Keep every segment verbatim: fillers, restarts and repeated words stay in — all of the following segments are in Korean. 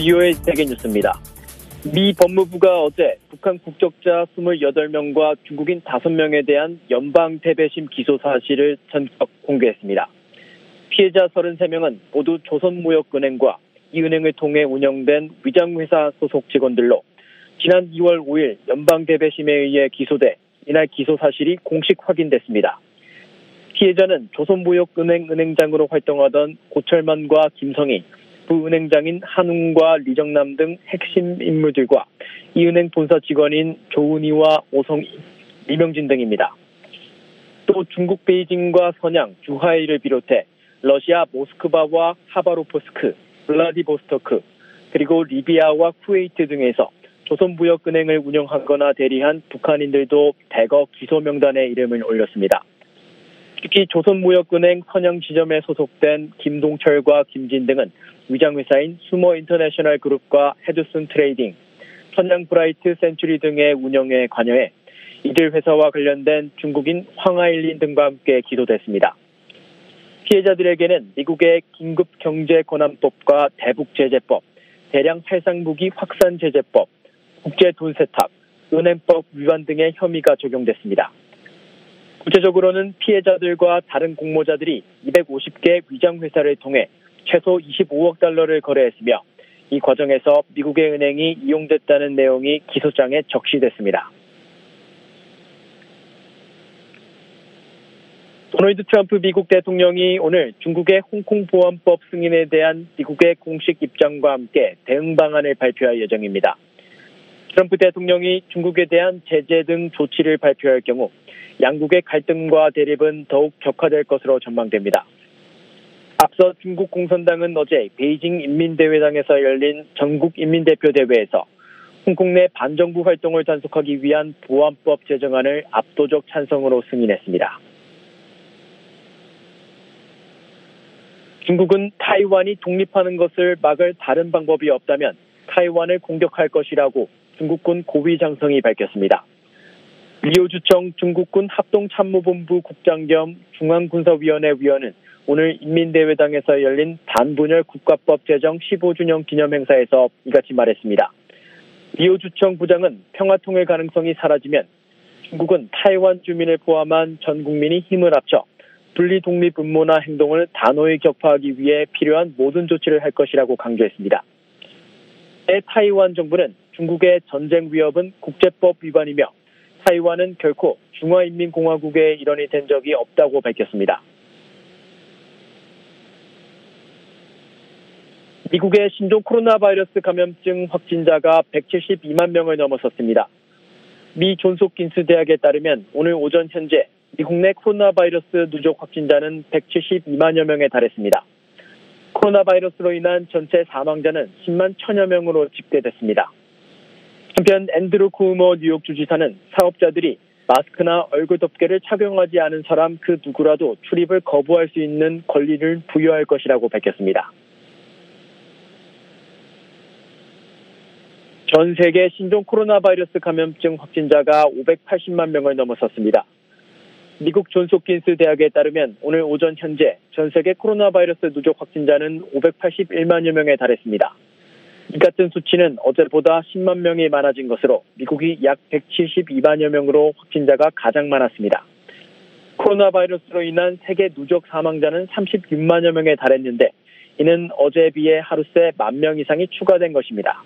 브이오에이 세계뉴스입니다. 미 법무부가 어제 북한 국적자 이십팔 명과 중국인 다섯 명에 대한 연방 대배심 기소 사실을 전격 공개했습니다. 피해자 삼십삼 명은 모두 조선무역은행과 이 은행을 통해 운영된 위장회사 소속 직원들로 지난 이월 오일 연방 대배심에 의해 기소돼 이날 기소 사실이 공식 확인됐습니다. 피해자는 조선무역은행 은행장으로 활동하던 고철만과 김성희, 부은행장인 한웅과 리정남 등 핵심 인물들과 이 은행 본사 직원인 조은희와 오성희, 이명진 등입니다. 또 중국 베이징과 선양, 주하이를 비롯해 러시아 모스크바와 하바로프스크, 블라디보스토크, 그리고 리비아와 쿠웨이트 등에서 조선무역은행을 운영하거나 대리한 북한인들도 대거 기소 명단에 이름을 올렸습니다. 특히 조선무역은행 선양 지점에 소속된 김동철과 김진 등은 위장회사인 수모 인터내셔널 그룹과 헤드슨 트레이딩, 선양 브라이트 센츄리 등의 운영에 관여해 이들 회사와 관련된 중국인 황하일린 등과 함께 기소됐습니다. 피해자들에게는 미국의 긴급경제권한법과 대북제재법, 대량 살상무기 확산제재법, 국제돈세탁, 은행법 위반 등의 혐의가 적용됐습니다. 구체적으로는 피해자들과 다른 공모자들이 이백오십 개 위장회사를 통해 최소 이십오억 달러를 거래했으며 이 과정에서 미국의 은행이 이용됐다는 내용이 기소장에 적시됐습니다. 도널드 트럼프 미국 대통령이 오늘 중국의 홍콩 보안법 승인에 대한 미국의 공식 입장과 함께 대응 방안을 발표할 예정입니다. 트럼프 대통령이 중국에 대한 제재 등 조치를 발표할 경우 양국의 갈등과 대립은 더욱 격화될 것으로 전망됩니다. 앞서 중국 공산당은 어제 베이징 인민대회당에서 열린 전국 인민대표대회에서 홍콩 내 반정부 활동을 단속하기 위한 보안법 제정안을 압도적 찬성으로 승인했습니다. 중국은 타이완이 독립하는 것을 막을 다른 방법이 없다면 타이완을 공격할 것이라고 중국군 고위장성이 밝혔습니다. 리오주청 중국군 합동참모본부 국장 겸 중앙군사위원회 위원은 오늘 인민대회당에서 열린 반분열 국가법 제정 십오 주년 기념행사에서 이같이 말했습니다. 리오주청 부장은 평화통일 가능성이 사라지면 중국은 타이완 주민을 포함한 전 국민이 힘을 합쳐 분리독립 음모나 행동을 단호히 격파하기 위해 필요한 모든 조치를 할 것이라고 강조했습니다. 타이완 정부는 중국의 전쟁 위협은 국제법 위반이며 타이완은 결코 중화인민공화국의 일원이 된 적이 없다고 밝혔습니다. 미국의 신종 코로나 바이러스 감염증 확진자가 백칠십이만 명을 넘어섰습니다. 미 존스홉킨스 대학에 따르면 오늘 오전 현재 미국 내 코로나 바이러스 누적 확진자는 백칠십이만여 명에 달했습니다. 코로나 바이러스로 인한 전체 사망자는 십만 천여 명으로 집계됐습니다. 한편 앤드루 쿠오모 뉴욕 주지사는 사업자들이 마스크나 얼굴 덮개를 착용하지 않은 사람 그 누구라도 출입을 거부할 수 있는 권리를 부여할 것이라고 밝혔습니다. 전 세계 신종 코로나 바이러스 감염증 확진자가 오백팔십만 명을 넘어섰습니다. 미국 존스홉킨스 대학에 따르면 오늘 오전 현재 전 세계 코로나 바이러스 누적 확진자는 오백팔십일만여 명에 달했습니다. 이 같은 수치는 어제보다 십만 명이 많아진 것으로 미국이 약 백칠십이만여 명으로 확진자가 가장 많았습니다. 코로나 바이러스로 인한 세계 누적 사망자는 삼십육만여 명에 달했는데 이는 어제에 비해 하루 새 만 명 이상이 추가된 것입니다.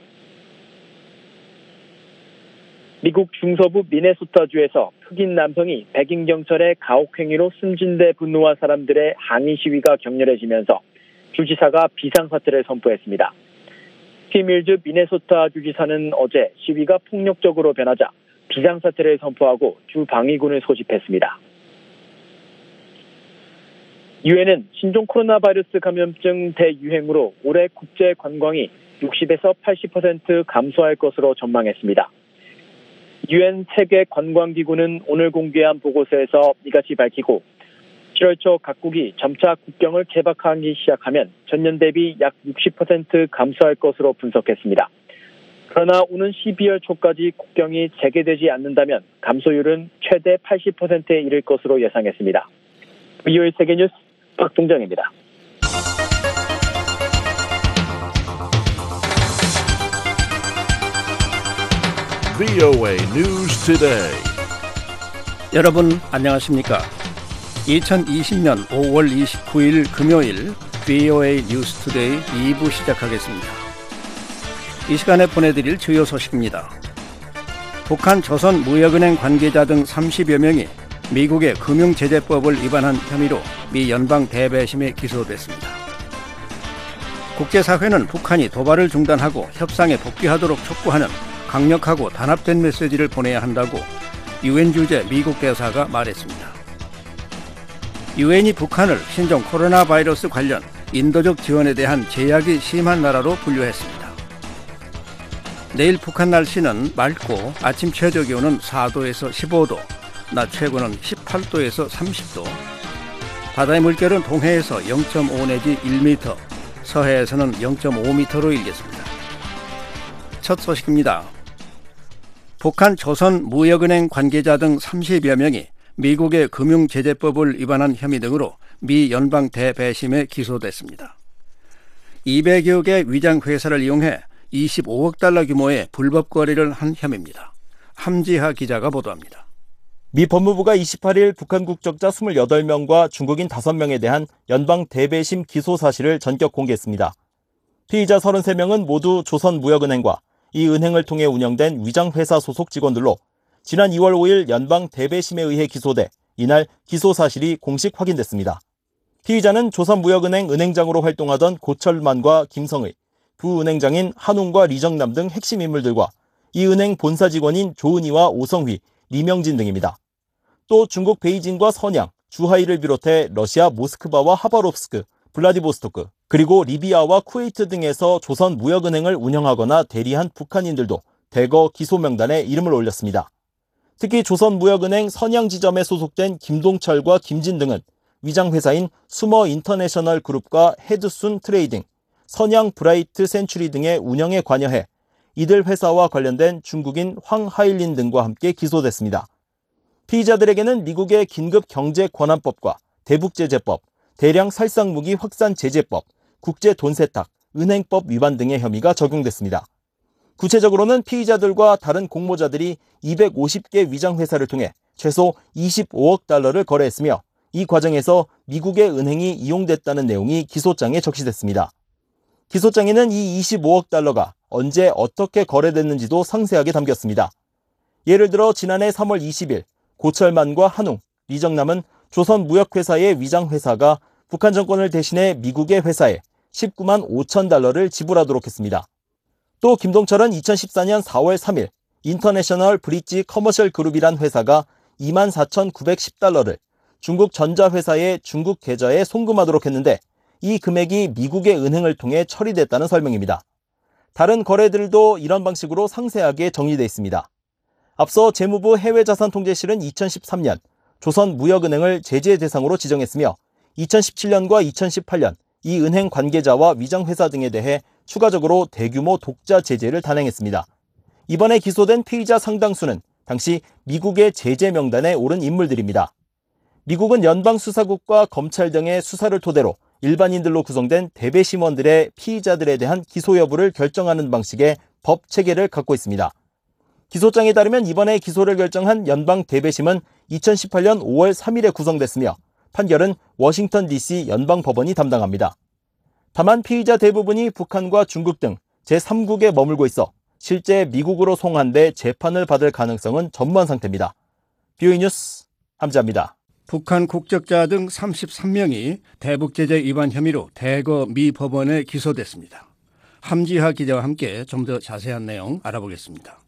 미국 중서부 미네소타주에서 흑인 남성이 백인 경찰의 가혹행위로 숨진 데 분노한 사람들의 항의 시위가 격렬해지면서 주지사가 비상사태를 선포했습니다. 팀밀즈 미네소타 주지사는 어제 시위가 폭력적으로 변하자 비상사태를 선포하고 주 방위군을 소집했습니다. 유엔은 신종 코로나 바이러스 감염증 대유행으로 올해 국제 관광이 육십에서 팔십 퍼센트 감소할 것으로 전망했습니다. 유엔 세계관광기구는 오늘 공개한 보고서에서 이같이 밝히고 칠월 초 각국이 점차 국경을 개박하기 시작하면 전년 대비 약 육십 퍼센트 감소할 것으로 분석했습니다. 그러나 오는 십이월 초까지 국경이 재개되지 않는다면 감소율은 최대 팔십 퍼센트에 이를 것으로 예상했습니다. 브이오에이 세계뉴스 박동정입니다. 브이오에이 News Today. 여러분 안녕하십니까? 이천이십 년 오월 이십구일 금요일 브이오에이 뉴스 투데이 이 부 시작하겠습니다. 이 시간에 보내드릴 주요 소식입니다. 북한 조선무역은행 관계자 등 삼십여 명이 미국의 금융제재법을 위반한 혐의로 미 연방 대배심에 기소됐습니다. 국제사회는 북한이 도발을 중단하고 협상에 복귀하도록 촉구하는 강력하고 단합된 메시지를 보내야 한다고 유엔 주재 미국 대사가 말했습니다. 유엔이 북한을 신종 코로나 바이러스 관련 인도적 지원에 대한 제약이 심한 나라로 분류했습니다. 내일 북한 날씨는 맑고 아침 최저 기온은 사 도에서 십오 도, 낮 최고는 십팔 도에서 삼십 도, 바다의 물결은 동해에서 영 점 오 내지 일 미터, 서해에서는 영 점 오 미터로 일겠습니다. 첫 소식입니다. 북한 조선무역은행 관계자 등 삼십여 명이 미국의 금융제재법을 위반한 혐의 등으로 미 연방 대배심에 기소됐습니다. 이백여 개 위장회사를 이용해 이십오억 달러 규모의 불법 거래를 한 혐의입니다. 함지하 기자가 보도합니다. 미 법무부가 이십팔일 북한 국적자 이십팔 명과 중국인 다섯 명에 대한 연방 대배심 기소 사실을 전격 공개했습니다. 피의자 삼십삼 명은 모두 조선무역은행과 이 은행을 통해 운영된 위장회사 소속 직원들로 지난 이월 오일 연방 대배심에 의해 기소돼 이날 기소 사실이 공식 확인됐습니다. 피의자는 조선무역은행 은행장으로 활동하던 고철만과 김성의, 부은행장인 한웅과 리정남 등 핵심 인물들과 이 은행 본사 직원인 조은희와 오성휘, 리명진 등입니다. 또 중국 베이징과 선양, 주하이를 비롯해 러시아 모스크바와 하바롭스크, 블라디보스토크, 그리고 리비아와 쿠웨이트 등에서 조선무역은행을 운영하거나 대리한 북한인들도 대거 기소 명단에 이름을 올렸습니다. 특히 조선무역은행 선양 지점에 소속된 김동철과 김진 등은 위장회사인 수머 인터내셔널 그룹과 헤드순 트레이딩, 선양 브라이트 센츄리 등의 운영에 관여해 이들 회사와 관련된 중국인 황하일린 등과 함께 기소됐습니다. 피의자들에게는 미국의 긴급경제권한법과 대북제재법, 대량 살상무기 확산 제재법, 국제돈세탁, 은행법 위반 등의 혐의가 적용됐습니다. 구체적으로는 피의자들과 다른 공모자들이 이백오십 개 위장회사를 통해 최소 이십오억 달러를 거래했으며 이 과정에서 미국의 은행이 이용됐다는 내용이 기소장에 적시됐습니다. 기소장에는 이 이십오억 달러가 언제 어떻게 거래됐는지도 상세하게 담겼습니다. 예를 들어 지난해 삼월 이십일 고철만과 한웅, 리정남은 조선무역회사의 위장회사가 북한 정권을 대신해 미국의 회사에 십구만 오천 달러를 지불하도록 했습니다. 또 김동철은 이천십사년 사월 삼일 인터내셔널 브릿지 커머셜 그룹이란 회사가 이만 사천구백십 달러를 중국 전자회사의 중국 계좌에 송금하도록 했는데 이 금액이 미국의 은행을 통해 처리됐다는 설명입니다. 다른 거래들도 이런 방식으로 상세하게 정리되어 있습니다. 앞서 재무부 해외자산통제실은 이천십삼년 조선무역은행을 제재 대상으로 지정했으며 이천십칠년과 이천십팔년 이 은행 관계자와 위장회사 등에 대해 추가적으로 대규모 독자 제재를 단행했습니다. 이번에 기소된 피의자 상당수는 당시 미국의 제재 명단에 오른 인물들입니다. 미국은 연방수사국과 검찰 등의 수사를 토대로 일반인들로 구성된 대배심원들의 피의자들에 대한 기소 여부를 결정하는 방식의 법 체계를 갖고 있습니다. 기소장에 따르면 이번에 기소를 결정한 연방 대배심은 이천십팔년 오월 삼일에 구성됐으며 판결은 워싱턴 디씨 연방법원이 담당합니다. 다만 피의자 대부분이 북한과 중국 등 제삼국에 머물고 있어 실제 미국으로 송환돼 재판을 받을 가능성은 전무한 상태입니다. 브이오에이 뉴스 함지아입니다. 북한 국적자 등 삼십삼 명이 대북제재 위반 혐의로 대거 미 법원에 기소됐습니다. 함지하 기자와 함께 좀 더 자세한 내용 알아보겠습니다.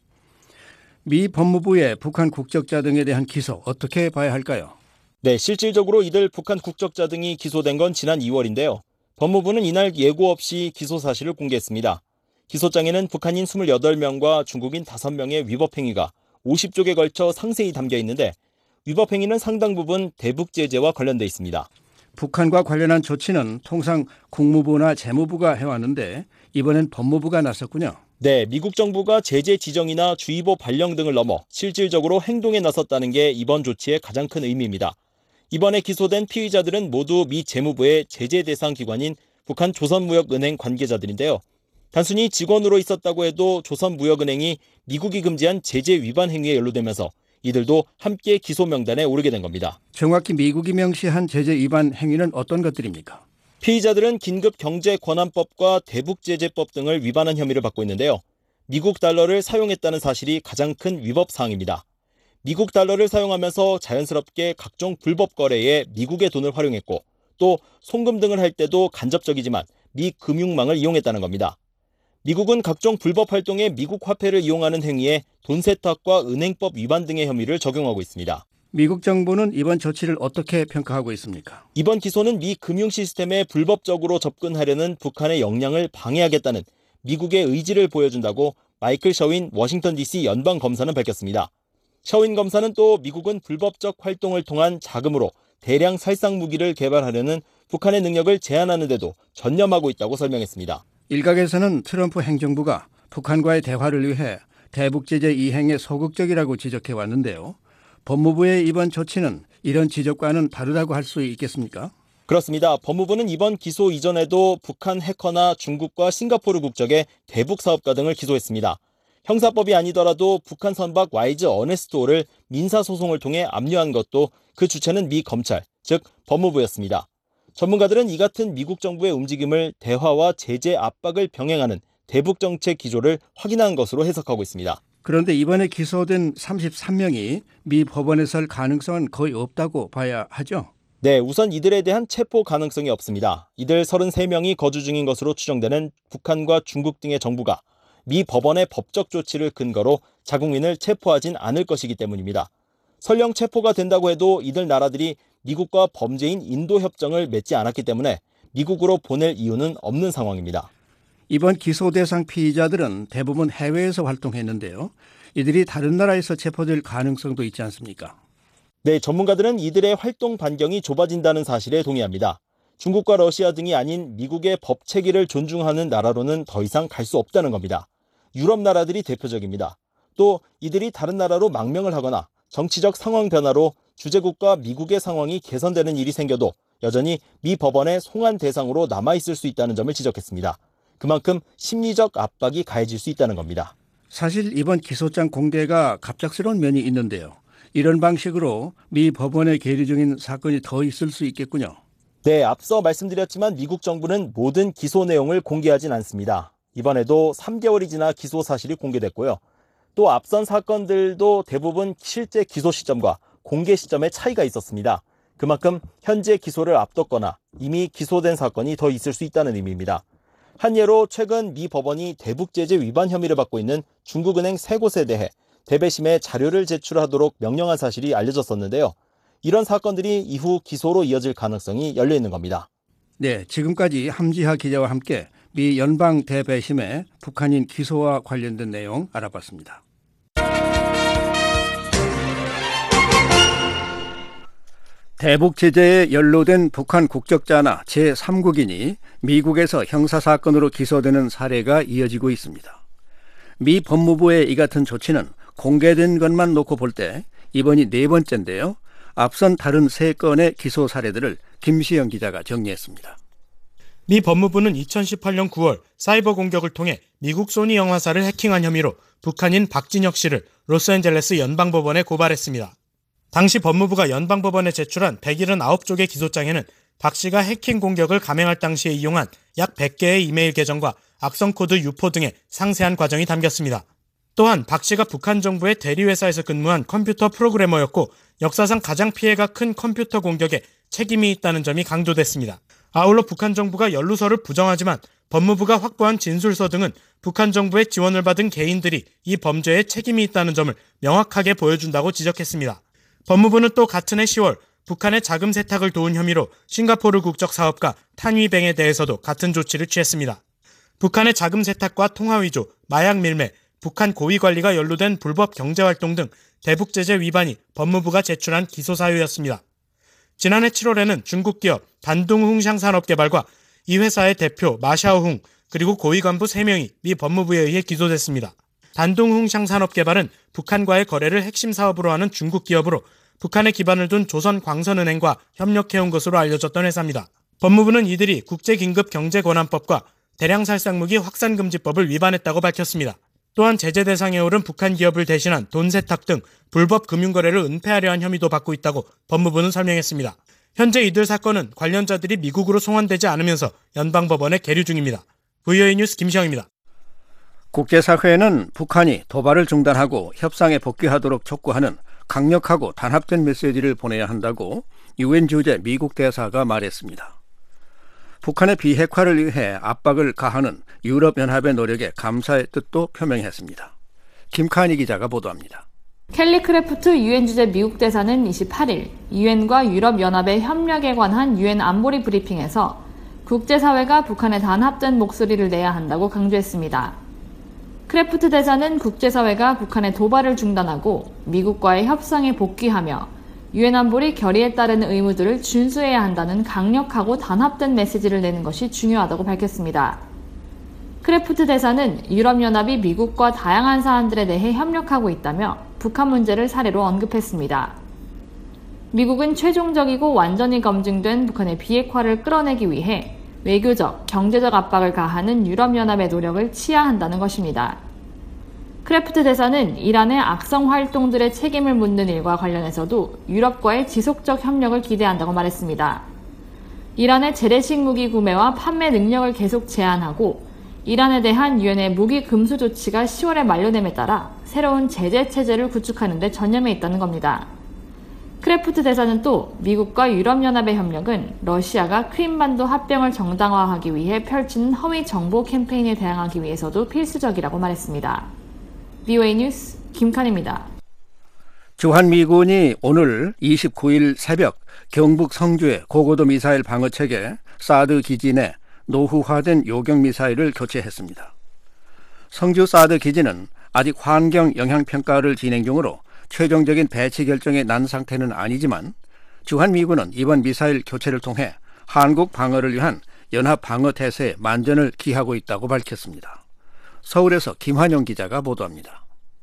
미 법무부의 북한 국적자 등에 대한 기소 어떻게 봐야 할까요? 네, 실질적으로 이들 북한 국적자 등이 기소된 건 지난 이월인데요. 법무부는 이날 예고 없이 기소 사실을 공개했습니다. 기소장에는 북한인 이십팔 명과 중국인 다섯 명의 위법 행위가 오십 쪽에 걸쳐 상세히 담겨 있는데 위법 행위는 상당 부분 대북 제재와 관련돼 있습니다. 북한과 관련한 조치는 통상 국무부나 재무부가 해왔는데 이번엔 법무부가 나섰군요. 네, 미국 정부가 제재 지정이나 주의보 발령 등을 넘어 실질적으로 행동에 나섰다는 게 이번 조치의 가장 큰 의미입니다. 이번에 기소된 피의자들은 모두 미 재무부의 제재 대상 기관인 북한 조선무역은행 관계자들인데요. 단순히 직원으로 있었다고 해도 조선무역은행이 미국이 금지한 제재 위반 행위에 연루되면서 이들도 함께 기소 명단에 오르게 된 겁니다. 정확히 미국이 명시한 제재 위반 행위는 어떤 것들입니까? 피의자들은 긴급경제권한법과 대북제재법 등을 위반한 혐의를 받고 있는데요. 미국 달러를 사용했다는 사실이 가장 큰 위법 사항입니다. 미국 달러를 사용하면서 자연스럽게 각종 불법 거래에 미국의 돈을 활용했고 또 송금 등을 할 때도 간접적이지만 미 금융망을 이용했다는 겁니다. 미국은 각종 불법 활동에 미국 화폐를 이용하는 행위에 돈 세탁과 은행법 위반 등의 혐의를 적용하고 있습니다. 미국 정부는 이번 조치를 어떻게 평가하고 있습니까? 이번 기소는 미 금융 시스템에 불법적으로 접근하려는 북한의 역량을 방해하겠다는 미국의 의지를 보여준다고 마이클 셔윈 워싱턴 디씨 연방검사는 밝혔습니다. 셔윈 검사는 또 미국은 불법적 활동을 통한 자금으로 대량 살상 무기를 개발하려는 북한의 능력을 제한하는 데도 전념하고 있다고 설명했습니다. 일각에서는 트럼프 행정부가 북한과의 대화를 위해 대북제재 이행에 소극적이라고 지적해 왔는데요. 법무부의 이번 조치는 이런 지적과는 다르다고 할 수 있겠습니까? 그렇습니다. 법무부는 이번 기소 이전에도 북한 해커나 중국과 싱가포르 국적의 대북 사업가 등을 기소했습니다. 형사법이 아니더라도 북한 선박 와이즈 어네스트호를 민사소송을 통해 압류한 것도 그 주체는 미 검찰, 즉 법무부였습니다. 전문가들은 이 같은 미국 정부의 움직임을 대화와 제재 압박을 병행하는 대북 정책 기조를 확인한 것으로 해석하고 있습니다. 그런데 이번에 기소된 삼십삼 명이 미 법원에 설 가능성은 거의 없다고 봐야 하죠? 네, 우선 이들에 대한 체포 가능성이 없습니다. 이들 서른세 명이 거주 중인 것으로 추정되는 북한과 중국 등의 정부가 미 법원의 법적 조치를 근거로 자국민을 체포하진 않을 것이기 때문입니다. 설령 체포가 된다고 해도 이들 나라들이 미국과 범죄인 인도 협정을 맺지 않았기 때문에 미국으로 보낼 이유는 없는 상황입니다. 이번 기소 대상 피의자들은 대부분 해외에서 활동했는데요. 이들이 다른 나라에서 체포될 가능성도 있지 않습니까? 네, 전문가들은 이들의 활동 반경이 좁아진다는 사실에 동의합니다. 중국과 러시아 등이 아닌 미국의 법 체계를 존중하는 나라로는 더 이상 갈 수 없다는 겁니다. 유럽 나라들이 대표적입니다. 또 이들이 다른 나라로 망명을 하거나 정치적 상황 변화로 주재국과 미국의 상황이 개선되는 일이 생겨도 여전히 미 법원의 송환 대상으로 남아있을 수 있다는 점을 지적했습니다. 그만큼 심리적 압박이 가해질 수 있다는 겁니다. 사실 이번 기소장 공개가 갑작스러운 면이 있는데요. 이런 방식으로 미 법원에 계류 중인 사건이 더 있을 수 있겠군요. 네, 앞서 말씀드렸지만 미국 정부는 모든 기소 내용을 공개하진 않습니다. 이번에도 삼 개월이 지나 기소 사실이 공개됐고요. 또 앞선 사건들도 대부분 실제 기소 시점과 공개 시점에 차이가 있었습니다. 그만큼 현재 기소를 앞뒀거나 이미 기소된 사건이 더 있을 수 있다는 의미입니다. 한 예로 최근 미 법원이 대북제재 위반 혐의를 받고 있는 중국은행 세 곳에 대해 대배심에 자료를 제출하도록 명령한 사실이 알려졌었는데요. 이런 사건들이 이후 기소로 이어질 가능성이 열려 있는 겁니다. 네, 지금까지 함지하 기자와 함께 미 연방 대배심의 북한인 기소와 관련된 내용 알아봤습니다. 대북 제재에 연루된 북한 국적자나 제삼국인이 미국에서 형사사건으로 기소되는 사례가 이어지고 있습니다. 미 법무부의 이 같은 조치는 공개된 것만 놓고 볼 때 이번이 네 번째인데요. 앞선 다른 세 건의 기소 사례들을 김시영 기자가 정리했습니다. 미 법무부는 이천십팔 년 구월 사이버 공격을 통해 미국 소니 영화사를 해킹한 혐의로 북한인 박진혁 씨를 로스앤젤레스 연방법원에 고발했습니다. 당시 법무부가 연방법원에 제출한 백칠십구 쪽의 기소장에는 박 씨가 해킹 공격을 감행할 당시에 이용한 약 백 개의 이메일 계정과 악성 코드 유포 등의 상세한 과정이 담겼습니다. 또한 박 씨가 북한 정부의 대리회사에서 근무한 컴퓨터 프로그래머였고 역사상 가장 피해가 큰 컴퓨터 공격에 책임이 있다는 점이 강조됐습니다. 아울러 북한 정부가 연루서를 부정하지만 법무부가 확보한 진술서 등은 북한 정부의 지원을 받은 개인들이 이 범죄에 책임이 있다는 점을 명확하게 보여준다고 지적했습니다. 법무부는 또 같은 해 시월 북한의 자금 세탁을 도운 혐의로 싱가포르 국적 사업가 탄위뱅에 대해서도 같은 조치를 취했습니다. 북한의 자금 세탁과 통화 위조, 마약 밀매, 북한 고위 관리가 연루된 불법 경제활동 등 대북제재 위반이 법무부가 제출한 기소 사유였습니다. 지난해 칠월에는 중국 기업 단둥흥샹 산업개발과 이 회사의 대표 마샤오흥 그리고 고위 간부 세 명이 미 법무부에 의해 기소됐습니다. 단둥흥샹 산업개발은 북한과의 거래를 핵심 사업으로 하는 중국 기업으로 북한에 기반을 둔 조선광선은행과 협력해온 것으로 알려졌던 회사입니다. 법무부는 이들이 국제긴급경제권한법과 대량살상무기 확산금지법을 위반했다고 밝혔습니다. 또한 제재 대상에 오른 북한 기업을 대신한 돈 세탁 등 불법 금융거래를 은폐하려 한 혐의도 받고 있다고 법무부는 설명했습니다. 현재 이들 사건은 관련자들이 미국으로 송환되지 않으면서 연방법원에 계류 중입니다. 브이오에이 뉴스 김시영입니다. 국제사회는 북한이 도발을 중단하고 협상에 복귀하도록 촉구하는 강력하고 단합된 메시지를 보내야 한다고 유엔 주재 미국 대사가 말했습니다. 북한의 비핵화를 위해 압박을 가하는 유럽연합의 노력에 감사의 뜻도 표명했습니다. 김칸희 기자가 보도합니다. 켈리 크래프트 유엔 주재 미국 대사는 이십팔 일 유엔과 유럽연합의 협력에 관한 유엔 안보리 브리핑에서 국제사회가 북한에 단합된 목소리를 내야 한다고 강조했습니다. 크래프트 대사는 국제사회가 북한의 도발을 중단하고 미국과의 협상에 복귀하며 유엔 안보리 결의에 따른 의무들을 준수해야 한다는 강력하고 단합된 메시지를 내는 것이 중요하다고 밝혔습니다. 크래프트 대사는 유럽연합이 미국과 다양한 사안들에 대해 협력하고 있다며 북한 문제를 사례로 언급했습니다. 미국은 최종적이고 완전히 검증된 북한의 비핵화를 끌어내기 위해 외교적, 경제적 압박을 가하는 유럽연합의 노력을 치하한다는 것입니다. 크래프트 대사는 이란의 악성 활동들의 책임을 묻는 일과 관련해서도 유럽과의 지속적 협력을 기대한다고 말했습니다. 이란의 재래식 무기 구매와 판매 능력을 계속 제한하고 이란에 대한 유엔의 무기 금수 조치가 시월에 만료됨에 따라 새로운 제재 체제를 구축하는 데 전념해 있다는 겁니다. 크래프트 대사는 또 미국과 유럽연합의 협력은 러시아가 크림반도 합병을 정당화하기 위해 펼치는 허위 정보 캠페인에 대항하기 위해서도 필수적이라고 말했습니다. 브이오에이 뉴스 김칸입니다. 주한미군이 오늘 이십구 일 새벽 경북 성주의 고고도 미사일 방어체계 사드 기지 내 노후화된 요격 미사일을 교체했습니다. 성주 사드 기지는 아직 환경 영향 평가를 진행 중으로 최종적인 배치 결정이 난 상태는 아니지만 주한미군은 이번 미사일 교체를 통해 한국 방어를 위한 연합 방어 태세에 만전을 기하고 있다고 밝혔습니다. 서울에서 김환영 기자가 보도합니다.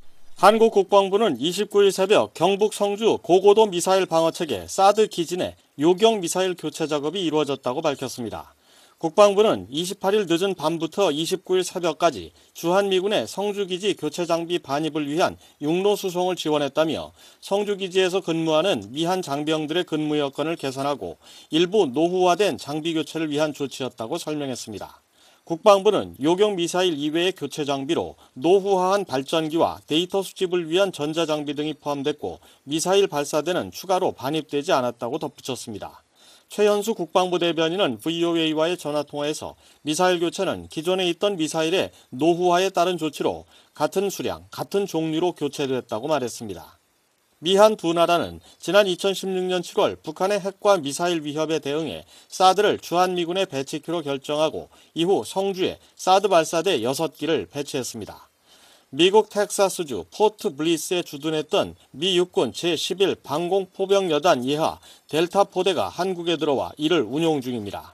한국 국방부는 이십구 일 새벽 경북 성주 고고도 미사일 방어체계 사드 기지 내 요격 미사일 교체 작업이 이루어졌다고 밝혔습니다. 국방부는 이십팔 일 늦은 밤부터 이십구 일 새벽까지 주한미군의 성주기지 교체 장비 반입을 위한 육로 수송을 지원했다며 성주기지에서 근무하는 미한 장병들의 근무 여건을 개선하고 일부 노후화된 장비 교체를 위한 조치였다고 설명했습니다. 국방부는 요격 미사일 이외의 교체 장비로 노후화한 발전기와 데이터 수집을 위한 전자장비 등이 포함됐고 미사일 발사대는 추가로 반입되지 않았다고 덧붙였습니다. 최현수 국방부 대변인은 브이오에이와의 전화통화에서 미사일 교체는 기존에 있던 미사일의 노후화에 따른 조치로 같은 수량, 같은 종류로 교체됐다고 말했습니다. 미한 두 나라는 지난 이천십육 년 칠월 북한의 핵과 미사일 위협에 대응해 사드를 주한미군에 배치키로 결정하고 이후 성주에 사드 발사대 여섯 기를 배치했습니다. 미국 텍사스주 포트 블리스에 주둔했던 미 육군 제십일 방공포병여단 이하 델타 포대가 한국에 들어와 이를 운용 중입니다.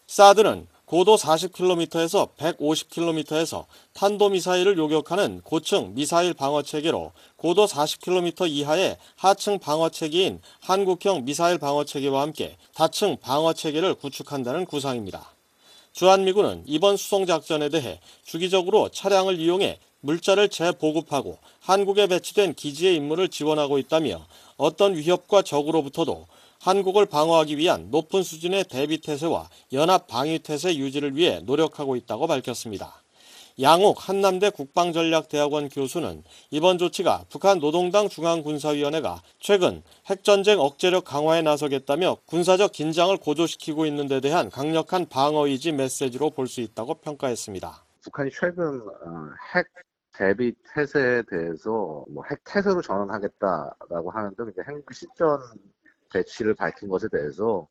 사드는 고도 사십 킬로미터에서 백오십 킬로미터에서 탄도미사일을 요격하는 고층 미사일 방어체계로 고도 사십 킬로미터 이하의 하층 방어체계인 한국형 미사일 방어체계와 함께 다층 방어체계를 구축한다는 구상입니다. 주한미군은 이번 수송작전에 대해 주기적으로 차량을 이용해 물자를 재보급하고 한국에 배치된 기지의 임무를 지원하고 있다며 어떤 위협과 적으로부터도 한국을 방어하기 위한 높은 수준의 대비태세와 연합 방위태세 유지를 위해 노력하고 있다고 밝혔습니다. 양옥 한남대 국방전략대학원 교수는 이번 조치가 북한 노동당 중앙군사위원회가 최근 핵전쟁 억제력 강화에 나서겠다며 군사적 긴장을 고조시키고 있는 데 대한 강력한 방어의지 메시지로 볼 수 있다고 평가했습니다. 북한이 최근 핵 대비 태세에 대해서 뭐 핵 태세로 전환하겠다라고 하는 등 이제 핵 실전 배치를 밝힌 것에 대해서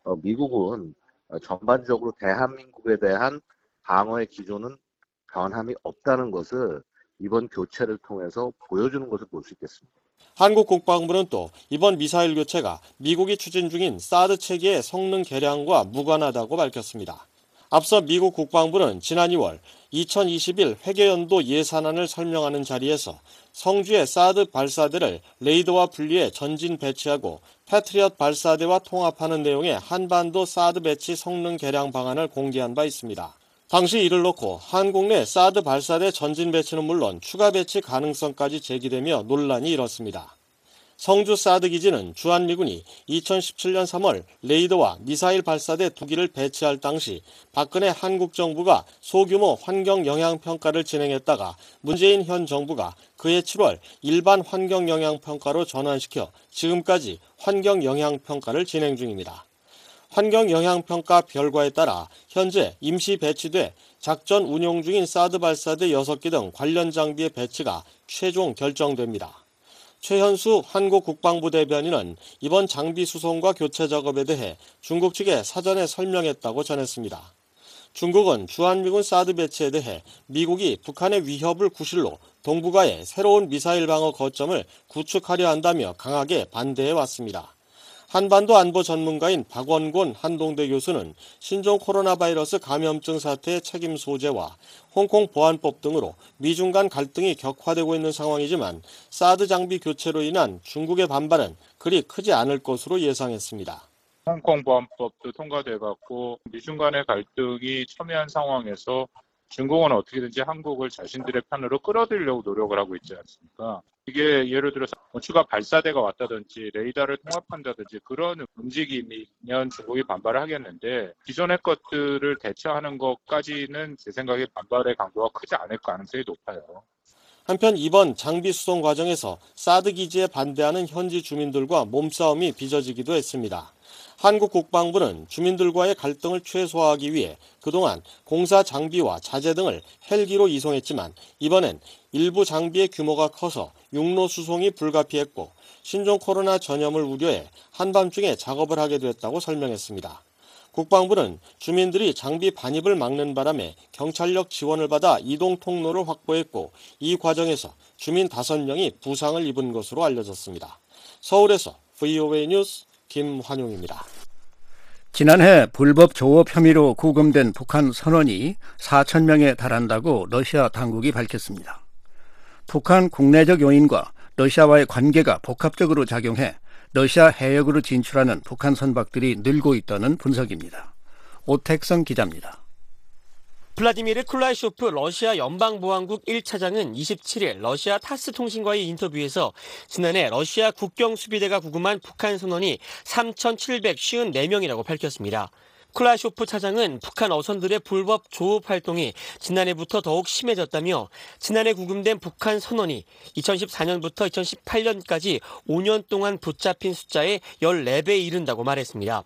미국은 전반적으로 대한민국에 대한 방어의 기조는 변함이 없다는 것을 이번 교체를 통해서 보여주는 것을 볼 수 있겠습니다. 한국 국방부는 또 이번 미사일 교체가 미국이 추진 중인 사드 체계의 성능 개량과 무관하다고 밝혔습니다. 앞서 미국 국방부는 지난 이월 이천이십일 회계연도 예산안을 설명하는 자리에서 성주의 사드 발사대를 레이더와 분리해 전진 배치하고 패트리엇 발사대와 통합하는 내용의 한반도 사드 배치 성능 개량 방안을 공개한 바 있습니다. 당시 이를 놓고 한국 내 사드 발사대 전진 배치는 물론 추가 배치 가능성까지 제기되며 논란이 일었습니다. 성주 사드 기지는 주한미군이 이천십칠 년 삼월 레이더와 미사일 발사대 두 기를 배치할 당시 박근혜 한국 정부가 소규모 환경 영향 평가를 진행했다가 문재인 현 정부가 그해 칠월 일반 환경 영향 평가로 전환시켜 지금까지 환경 영향 평가를 진행 중입니다. 환경 영향 평가 결과에 따라 현재 임시 배치돼 작전 운용 중인 사드 발사대 여섯 기 등 관련 장비의 배치가 최종 결정됩니다. 최현수 한국 국방부 대변인은 이번 장비 수송과 교체 작업에 대해 중국 측에 사전에 설명했다고 전했습니다. 중국은 주한미군 사드 배치에 대해 미국이 북한의 위협을 구실로 동북아에 새로운 미사일 방어 거점을 구축하려 한다며 강하게 반대해 왔습니다. 한반도 안보 전문가인 박원곤 한동대 교수는 신종 코로나 바이러스 감염증 사태의 책임 소재와 홍콩 보안법 등으로 미중 간 갈등이 격화되고 있는 상황이지만 사드 장비 교체로 인한 중국의 반발은 그리 크지 않을 것으로 예상했습니다. 홍콩 보안법도 통과돼갖고 미중 간의 갈등이 첨예한 상황에서 중국은 어떻게든지 한국을 자신들의 편으로 끌어들이려고 노력을 하고 있지 않습니까? 이게 예를 들어서 추가 발사대가 왔다든지 레이더를 통합한다든지 그런 움직임이면 중국이 반발을 하겠는데 기존의 것들을 대처하는 것까지는 제 생각에 반발의 강도가 크지 않을 가능성이 높아요. 한편 이번 장비 수송 과정에서 사드 기지에 반대하는 현지 주민들과 몸싸움이 빚어지기도 했습니다. 한국 국방부는 주민들과의 갈등을 최소화하기 위해 그동안 공사 장비와 자재 등을 헬기로 이송했지만 이번엔 일부 장비의 규모가 커서 육로 수송이 불가피했고 신종 코로나 전염을 우려해 한밤중에 작업을 하게 됐다고 설명했습니다. 국방부는 주민들이 장비 반입을 막는 바람에 경찰력 지원을 받아 이동 통로를 확보했고 이 과정에서 주민 다섯 명이 부상을 입은 것으로 알려졌습니다. 서울에서 브이오에이 뉴스 김환용입니다. 지난해 불법 조업 혐의로 구금된 북한 선원이 사천 명에 달한다고 러시아 당국이 밝혔습니다. 북한 국내적 요인과 러시아와의 관계가 복합적으로 작용해 러시아 해역으로 진출하는 북한 선박들이 늘고 있다는 분석입니다. 오택성 기자입니다. 블라디미르 쿨라이쇼프 러시아 연방보안국 일 차장은 이십칠 일 러시아 타스 통신과의 인터뷰에서 지난해 러시아 국경수비대가 구금한 북한 선원이 삼천칠백오십사 명이라고 밝혔습니다. 쿨라이쇼프 차장은 북한 어선들의 불법 조업 활동이 지난해부터 더욱 심해졌다며 지난해 구금된 북한 선원이 이천십사 년부터 이천십팔 년까지 오 년 동안 붙잡힌 숫자의 열네 배에 이른다고 말했습니다.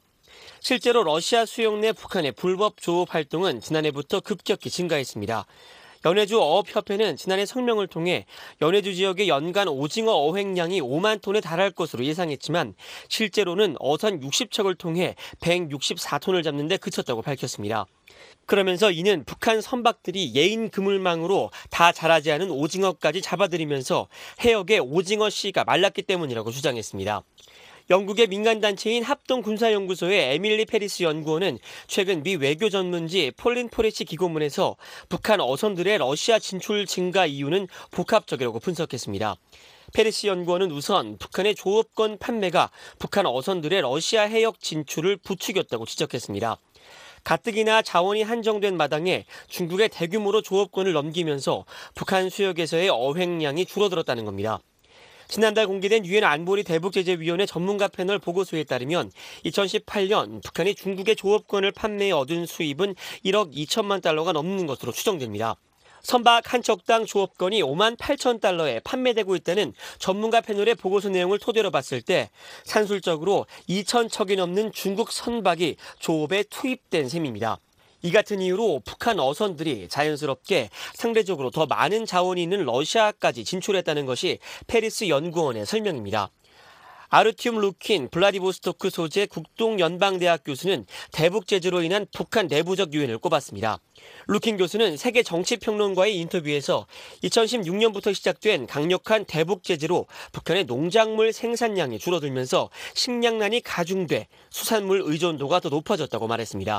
실제로 러시아 수용 내 북한의 불법 조업 활동은 지난해부터 급격히 증가했습니다. 연해주 어업협회는 지난해 성명을 통해 연해주 지역의 연간 오징어 어획량이 오만 톤에 달할 것으로 예상했지만 실제로는 어선 육십 척을 통해 백육십사 톤을 잡는 데 그쳤다고 밝혔습니다. 그러면서 이는 북한 선박들이 예인 그물망으로 다 자라지 않은 오징어까지 잡아들이면서 해역의 오징어 씨가 말랐기 때문이라고 주장했습니다. 영국의 민간단체인 합동군사연구소의 에밀리 페리스 연구원은 최근 미 외교 전문지 폴린 포레시 기고문에서 북한 어선들의 러시아 진출 증가 이유는 복합적이라고 분석했습니다. 페리스 연구원은 우선 북한의 조업권 판매가 북한 어선들의 러시아 해역 진출을 부추겼다고 지적했습니다. 가뜩이나 자원이 한정된 마당에 중국의 대규모로 조업권을 넘기면서 북한 수역에서의 어획량이 줄어들었다는 겁니다. 지난달 공개된 유엔 안보리 대북제재위원회 전문가 패널 보고서에 따르면 이천십팔 년 북한이 중국의 조업권을 판매해 얻은 수입은 일억 이천만 달러가 넘는 것으로 추정됩니다. 선박 한 척당 조업권이 오만 팔천 달러에 판매되고 있다는 전문가 패널의 보고서 내용을 토대로 봤을 때 산술적으로 이천 척이 넘는 중국 선박이 조업에 투입된 셈입니다. 이 같은 이유로 북한 어선들이 자연스럽게 상대적으로 더 많은 자원이 있는 러시아까지 진출했다는 것이 페리스 연구원의 설명입니다. 아르티움 루킨 블라디보스토크 소재 국동연방대학 교수는 대북 제재로 인한 북한 내부적 요인을 꼽았습니다. 루킨 교수는 세계 정치평론가의 인터뷰에서 이천십육 년부터 시작된 강력한 대북 제재로 북한의 농작물 생산량이 줄어들면서 식량난이 가중돼 수산물 의존도가 더 높아졌다고 말했습니다.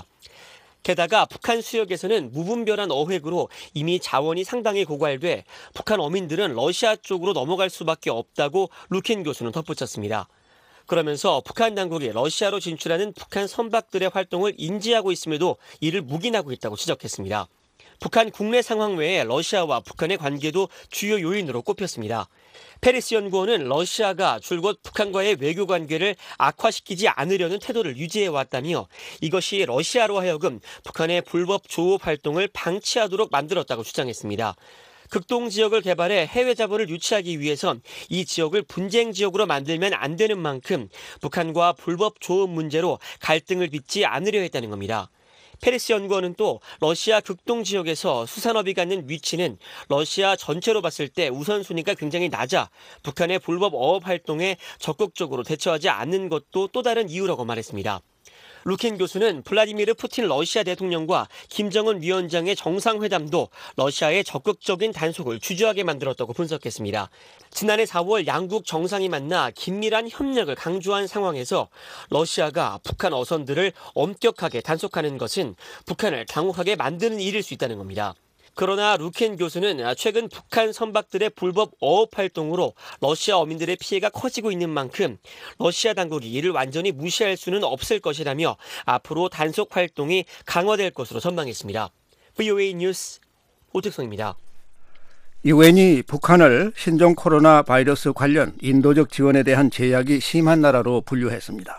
게다가 북한 수역에서는 무분별한 어획으로 이미 자원이 상당히 고갈돼 북한 어민들은 러시아 쪽으로 넘어갈 수밖에 없다고 루킨 교수는 덧붙였습니다. 그러면서 북한 당국이 러시아로 진출하는 북한 선박들의 활동을 인지하고 있음에도 이를 묵인하고 있다고 지적했습니다. 북한 국내 상황 외에 러시아와 북한의 관계도 주요 요인으로 꼽혔습니다. 페리스 연구원은 러시아가 줄곧 북한과의 외교 관계를 악화시키지 않으려는 태도를 유지해왔다며 이것이 러시아로 하여금 북한의 불법 조업 활동을 방치하도록 만들었다고 주장했습니다. 극동 지역을 개발해 해외 자본을 유치하기 위해선 이 지역을 분쟁 지역으로 만들면 안 되는 만큼 북한과 불법 조업 문제로 갈등을 빚지 않으려 했다는 겁니다. 페리스 연구원은 또 러시아 극동 지역에서 수산업이 갖는 위치는 러시아 전체로 봤을 때 우선순위가 굉장히 낮아 북한의 불법 어업 활동에 적극적으로 대처하지 않는 것도 또 다른 이유라고 말했습니다. 루킨 교수는 블라디미르 푸틴 러시아 대통령과 김정은 위원장의 정상회담도 러시아의 적극적인 단속을 주저하게 만들었다고 분석했습니다. 지난해 사월 양국 정상이 만나 긴밀한 협력을 강조한 상황에서 러시아가 북한 어선들을 엄격하게 단속하는 것은 북한을 당혹하게 만드는 일일 수 있다는 겁니다. 그러나 루켄 교수는 최근 북한 선박들의 불법 어업 활동으로 러시아 어민들의 피해가 커지고 있는 만큼 러시아 당국이 이를 완전히 무시할 수는 없을 것이라며 앞으로 단속 활동이 강화될 것으로 전망했습니다. 브이오에이 뉴스 오택성입니다. 유엔이 북한을 신종 코로나 바이러스 관련 인도적 지원에 대한 제약이 심한 나라로 분류했습니다.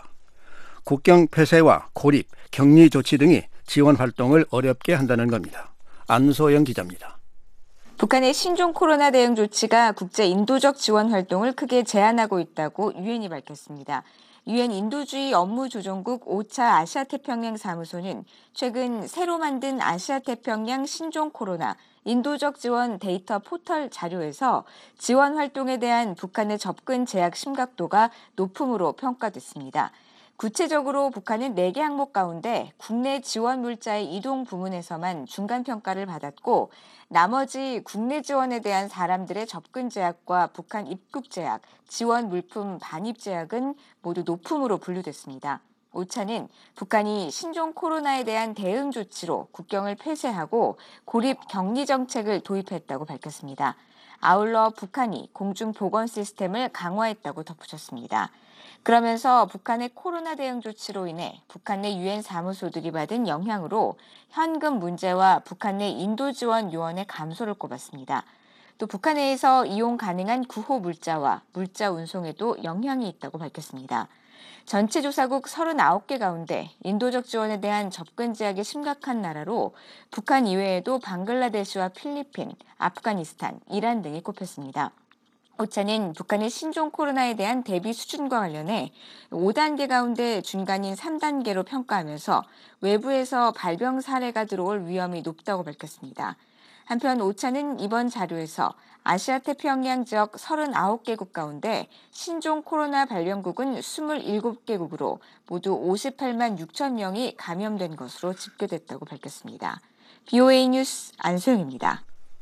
국경 폐쇄와 고립, 격리 조치 등이 지원 활동을 어렵게 한다는 겁니다. 안소영 기자입니다. 북한의 신종 코로나 대응 조치가 국제 인도적 지원 활동을 크게 제한하고 있다고 유엔이 밝혔습니다. 유엔 인도주의 업무조정국 오차 아시아태평양 사무소는 최근 새로 만든 아시아태평양 신종 코로나 인도적 지원 데이터 포털 자료에서 지원 활동에 대한 북한의 접근 제약 심각도가 높음으로 평가됐습니다. 구체적으로 북한은 네 개 항목 가운데 국내 지원 물자의 이동 부문에서만 중간 평가를 받았고 나머지 국내 지원에 대한 사람들의 접근 제약과 북한 입국 제약, 지원 물품 반입 제약은 모두 높음으로 분류됐습니다. 오차는 북한이 신종 코로나에 대한 대응 조치로 국경을 폐쇄하고 고립 격리 정책을 도입했다고 밝혔습니다. 아울러 북한이 공중 보건 시스템을 강화했다고 덧붙였습니다. 그러면서 북한의 코로나 대응 조치로 인해 북한 내 유엔 사무소들이 받은 영향으로 현금 문제와 북한 내 인도 지원 요원의 감소를 꼽았습니다. 또 북한 내에서 이용 가능한 구호 물자와 물자 운송에도 영향이 있다고 밝혔습니다. 전체 조사국 서른아홉 개 가운데 인도적 지원에 대한 접근 제약이 심각한 나라로 북한 이외에도 방글라데시와 필리핀, 아프가니스탄, 이란 등이 꼽혔습니다. 오차는 북한의 신종 코로나에 대한 대비 수준과 관련해 오 단계 가운데 중간인 삼 단계로 평가하면서 외부에서 발병 사례가 들어올 위험이 높다고 밝혔습니다. 한편 오차는 이번 자료에서 아시아태평양 지역 서른아홉 개국 가운데 신종 코로나 발병국은 이십칠 개국으로 모두 오십팔만 육천 명이 감염된 것으로 집계됐다고 밝혔습니다. 브이오에이 뉴스 안소영입니다.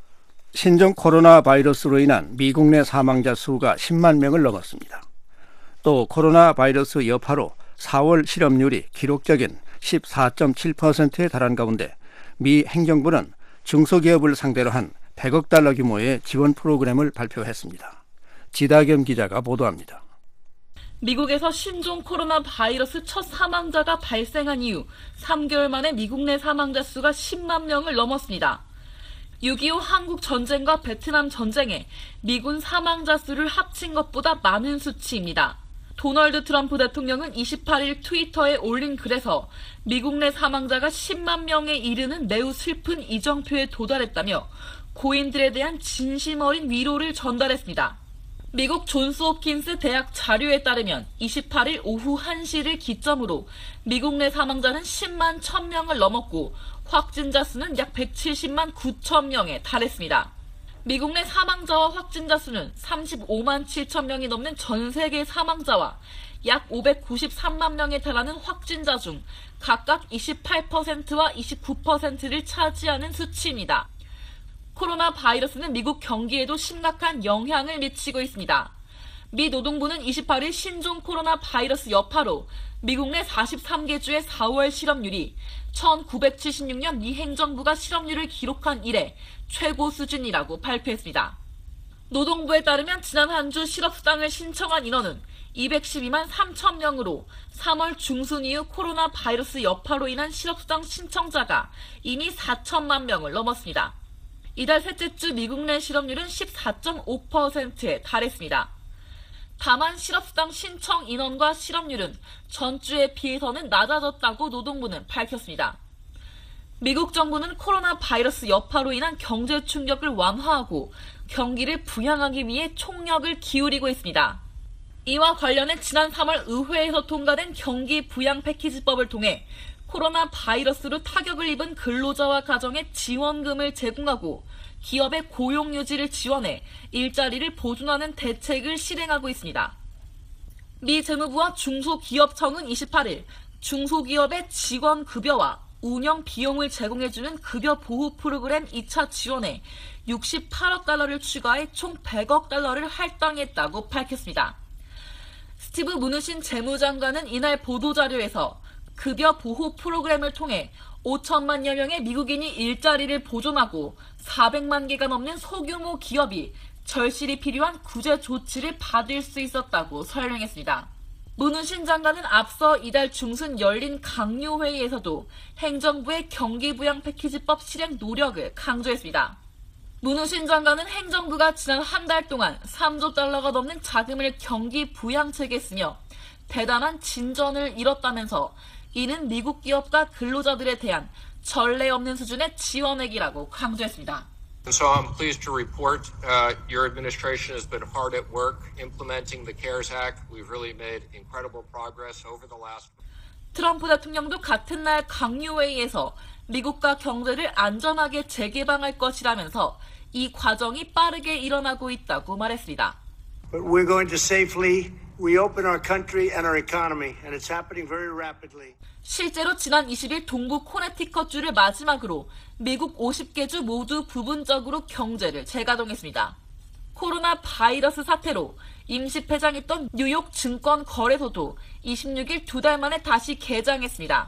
신종 코로나 바이러스로 인한 미국 내 사망자 수가 십만 명을 넘었습니다. 또 코로나 바이러스 여파로 사월 실업률이 기록적인 십사 점 칠 퍼센트에 달한 가운데 미 행정부는 중소기업을 상대로 한 백억 달러 규모의 지원 프로그램을 발표했습니다. 지다겸 기자가 보도합니다. 미국에서 신종 코로나 바이러스 첫 사망자가 발생한 이후 삼 개월 만에 미국 내 사망자 수가 십만 명을 넘었습니다. 육이오 한국 전쟁과 베트남 전쟁에 미군 사망자 수를 합친 것보다 많은 수치입니다. 도널드 트럼프 대통령은 이십팔 일 트위터에 올린 글에서 미국 내 사망자가 십만 명에 이르는 매우 슬픈 이정표에 도달했다며 고인들에 대한 진심 어린 위로를 전달했습니다. 미국 존스 홉킨스 대학 자료에 따르면 이십팔 일 오후 한 시를 기점으로 미국 내 사망자는 십만 천 명을 넘었고 확진자 수는 약 백칠십만 구천 명에 달했습니다. 미국 내 사망자와 확진자 수는 삼십오만 칠천 명이 넘는 전 세계 사망자와 약 오백구십삼만 명에 달하는 확진자 중 각각 이십팔 퍼센트와 이십구 퍼센트를 차지하는 수치입니다. 코로나 바이러스는 미국 경기에도 심각한 영향을 미치고 있습니다. 미 노동부는 이십팔 일 신종 코로나 바이러스 여파로 미국 내 사십삼 개 주의 사월 실업률이 천구백칠십육 년 미 행정부가 실업률을 기록한 이래 최고 수준이라고 발표했습니다. 노동부에 따르면 지난 한 주 실업수당을 신청한 인원은 이백십이만 삼천 명으로 삼월 중순 이후 코로나 바이러스 여파로 인한 실업수당 신청자가 이미 사천만 명을 넘었습니다. 이달 셋째 주 미국 내 실업률은 십사 점 오 퍼센트에 달했습니다. 다만 실업수당 신청 인원과 실업률은 전주에 비해서는 낮아졌다고 노동부는 밝혔습니다. 미국 정부는 코로나 바이러스 여파로 인한 경제 충격을 완화하고 경기를 부양하기 위해 총력을 기울이고 있습니다. 이와 관련해 지난 삼월 의회에서 통과된 경기 부양 패키지법을 통해 코로나 바이러스로 타격을 입은 근로자와 가정에 지원금을 제공하고 기업의 고용 유지를 지원해 일자리를 보존하는 대책을 실행하고 있습니다. 미 재무부와 중소기업청은 이십팔 일 중소기업의 직원 급여와 운영 비용을 제공해주는 급여 보호 프로그램 이 차 지원에 육십팔억 달러를 추가해 총 백억 달러를 할당했다고 밝혔습니다. 스티브 무누신 재무장관은 이날 보도자료에서 급여 보호 프로그램을 통해 오천만여 명의 미국인이 일자리를 보존하고 사백만 개가 넘는 소규모 기업이 절실히 필요한 구제 조치를 받을 수 있었다고 설명했습니다. 문훈신 장관은 앞서 이달 중순 열린 강요회의에서도 행정부의 경기부양 패키지법 실행 노력을 강조했습니다. 문훈신 장관은 행정부가 지난 한 달 동안 삼조 달러가 넘는 자금을 경기 부양책에 쓰며 대단한 진전을 이뤘다면서 이는 미국 기업과 근로자들에 대한 전례 없는 수준의 지원액이라고 강조했습니다. So I'm pleased to report uh, your administration has been hard at work implementing the CARES Act. We've really made incredible progress over the last. 트럼프 대통령도 같은 날 강요회의에서 미국과 경제를 안전하게 재개방할 것이라면서 이 과정이 빠르게 일어나고 있다고 말했습니다. But we're going to safely reopen our country and our economy, and it's happening very rapidly. 실제로 지난 이십 일 동부 코네티컷주를 마지막으로 미국 오십 개 주 모두 부분적으로 경제를 재가동했습니다. 코로나 바이러스 사태로 임시 폐장했던 뉴욕 증권 거래소도 이십육 일 두 달 만에 다시 개장했습니다.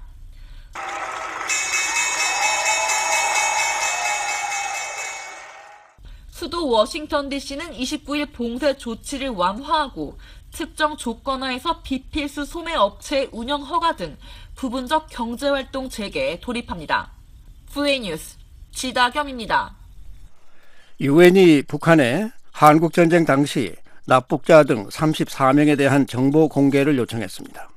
수도 워싱턴 디씨는 이십구 일 봉쇄 조치를 완화하고 특정 조건 하에서 비필수 소매 업체의 운영 허가 등 부분적 경제활동 재개에 돌입합니다. 브이에이 뉴스 지다겸입니다. 유엔이 북한에 한국전쟁 당시 납북자 등 삼십사 명에 대한 정보 공개를 요청했습니다.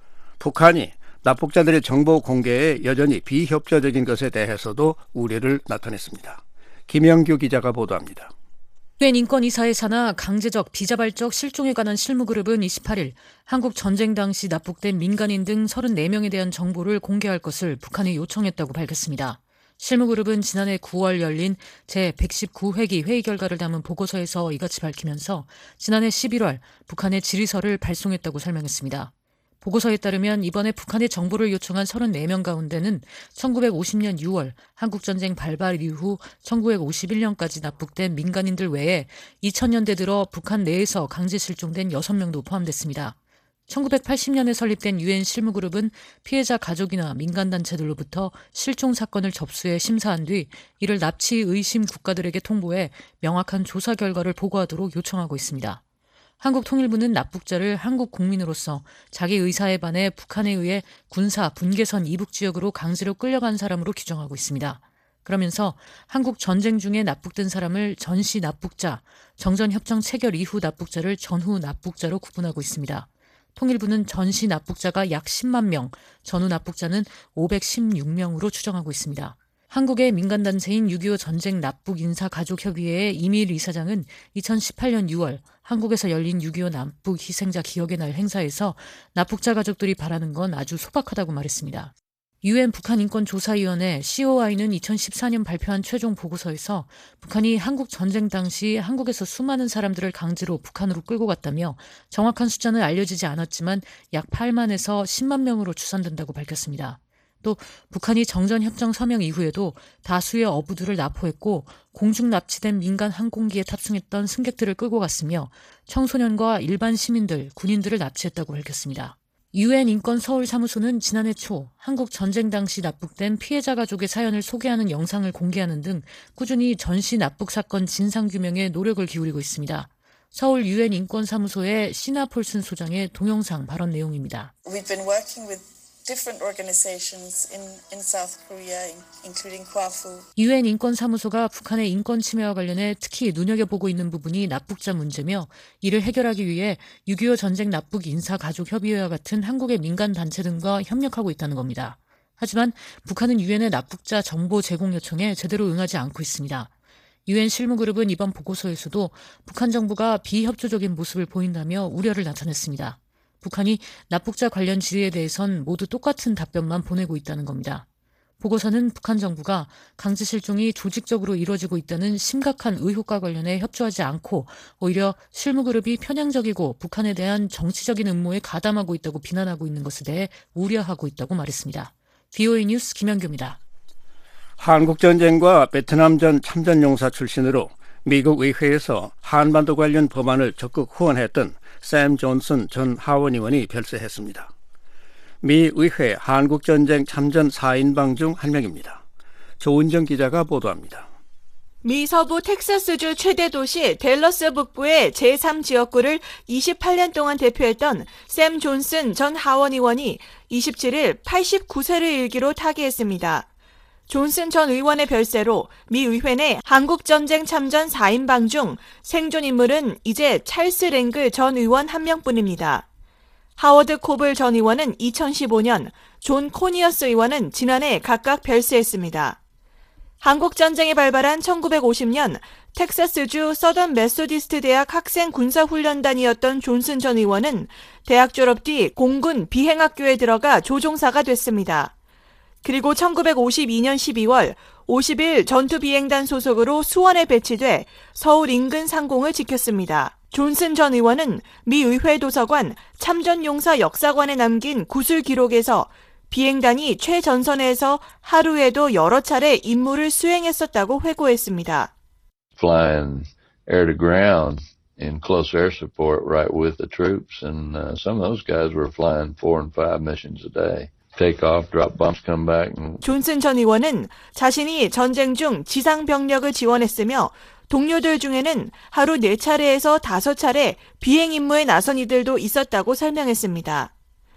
북한이 납북자들의 정보 공개에 여전히 비협조적인 것에 대해서도 우려를 나타냈습니다. 김영규 기자가 보도합니다. 유엔 인권이사의 산하 강제적 비자발적 실종에 관한 실무그룹은 이십팔 일 한국 전쟁 당시 납북된 민간인 등 서른네 명에 대한 정보를 공개할 것을 북한에 요청했다고 밝혔습니다. 실무그룹은 지난해 구월 열린 제백십구 회기 회의 결과를 담은 보고서에서 이같이 밝히면서 지난해 십일월 북한에 질의서를 발송했다고 설명했습니다. 보고서에 따르면 이번에 북한에 정보를 요청한 서른네 명 가운데는 천구백오십 년 유월 한국전쟁 발발 이후 천구백오십일 년까지 납북된 민간인들 외에 이천 년대 들어 북한 내에서 강제 실종된 여섯 명도 포함됐습니다. 천구백팔십 년에 설립된 유엔 실무그룹은 피해자 가족이나 민간단체들로부터 실종 사건을 접수해 심사한 뒤 이를 납치 의심 국가들에게 통보해 명확한 조사 결과를 보고하도록 요청하고 있습니다. 한국통일부는 납북자를 한국 국민으로서 자기 의사에 반해 북한에 의해 군사 분계선 이북 지역으로 강제로 끌려간 사람으로 규정하고 있습니다. 그러면서 한국 전쟁 중에 납북된 사람을 전시 납북자, 정전협정 체결 이후 납북자를 전후 납북자로 구분하고 있습니다. 통일부는 전시 납북자가 약 십만 명, 전후 납북자는 오백십육 명으로 추정하고 있습니다. 한국의 민간단체인 육이오 전쟁 납북 인사가족협의회의 이미일 이사장은 이천십팔 년 유월 한국에서 열린 육이오 납북 희생자 기억의 날 행사에서 납북자 가족들이 바라는 건 아주 소박하다고 말했습니다. 유엔 북한인권조사위원회 씨오아이는 이천십사 년 발표한 최종 보고서에서 북한이 한국 전쟁 당시 한국에서 수많은 사람들을 강제로 북한으로 끌고 갔다며 정확한 숫자는 알려지지 않았지만 약 팔만에서 십만 명으로 추산된다고 밝혔습니다. 또 북한이 정전협정 서명 이후에도 다수의 어부들을 납포했고 공중 납치된 민간 항공기에 탑승했던 승객들을 끌고 갔으며 청소년과 일반 시민들, 군인들을 납치했다고 밝혔습니다. 유엔 인권 서울 사무소는 지난해 초 한국 전쟁 당시 납북된 피해자 가족의 사연을 소개하는 영상을 공개하는 등 꾸준히 전시 납북 사건 진상규명에 노력을 기울이고 있습니다. 서울 유엔 인권 사무소의 시나 폴슨 소장의 동영상 발언 내용입니다. We've been working with different organizations in, in South Korea, including 과fu. 유엔 인권 사무소가 북한의 인권 침해와 관련해 특히 눈여겨보고 있는 부분이 납북자 문제며 이를 해결하기 위해 육이오 전쟁 납북 인사 가족 협의회와 같은 한국의 민간 단체 등과 협력하고 있다는 겁니다. 하지만 북한은 유엔의 납북자 정보 제공 요청에 제대로 응하지 않고 있습니다. 유엔 실무그룹은 이번 보고서에서도 북한 정부가 비협조적인 모습을 보인다며 우려를 나타냈습니다. 북한이 납북자 관련 질의에 대해선 모두 똑같은 답변만 보내고 있다는 겁니다. 보고서는 북한 정부가 강제 실종이 조직적으로 이루어지고 있다는 심각한 의혹과 관련해 협조하지 않고 오히려 실무그룹이 편향적이고 북한에 대한 정치적인 음모에 가담하고 있다고 비난하고 있는 것에 대해 우려하고 있다고 말했습니다. 브이오에이 뉴스 김현규입니다. 한국전쟁과 베트남전 참전용사 출신으로 미국 의회에서 한반도 관련 법안을 적극 후원했던 샘 존슨 전 하원 의원이 별세했습니다. 미 의회 한국전쟁 참전 사 인방 중 한 명입니다. 조은정 기자가 보도합니다. 미 서부 텍사스주 최대 도시 댈러스 북부의 제삼 지역구를 이십팔 년 동안 대표했던 샘 존슨 전 하원 의원이 이십칠 일 팔십구 세를 일기로 타계했습니다. 존슨 전 의원의 별세로 미 의회 내 한국전쟁 참전 사 인방 중 생존 인물은 이제 찰스 랭글 전 의원 한 명뿐입니다. 하워드 코블 전 의원은 이천십오 년, 존 코니어스 의원은 지난해 각각 별세했습니다. 한국전쟁이 발발한 천구백오십 년 텍사스주 서던 메소디스트 대학 학생 군사훈련단이었던 존슨 전 의원은 대학 졸업 뒤 공군 비행학교에 들어가 조종사가 됐습니다. 그리고 천구백오십이 년 십이월 오십일 전투비행단 소속으로 수원에 배치돼 서울 인근 상공을 지켰습니다. 존슨 전 의원은 미 의회 도서관 참전용사 역사관에 남긴 구술 기록에서 비행단이 최전선에서 하루에도 여러 차례 임무를 수행했었다고 회고했습니다. Flying air to ground in close air support right with the troops, and uh, some of those guys were flying four and five missions a day. Take off, drop bombs, come back. And... 존슨 전 의원은 자신이 전쟁 중 지상 병력을 지원했으며 동료들 중에는 하루 네 차례에서 다섯 차례 비행 임무에 나선 이들도 있었다고 설명했습니다.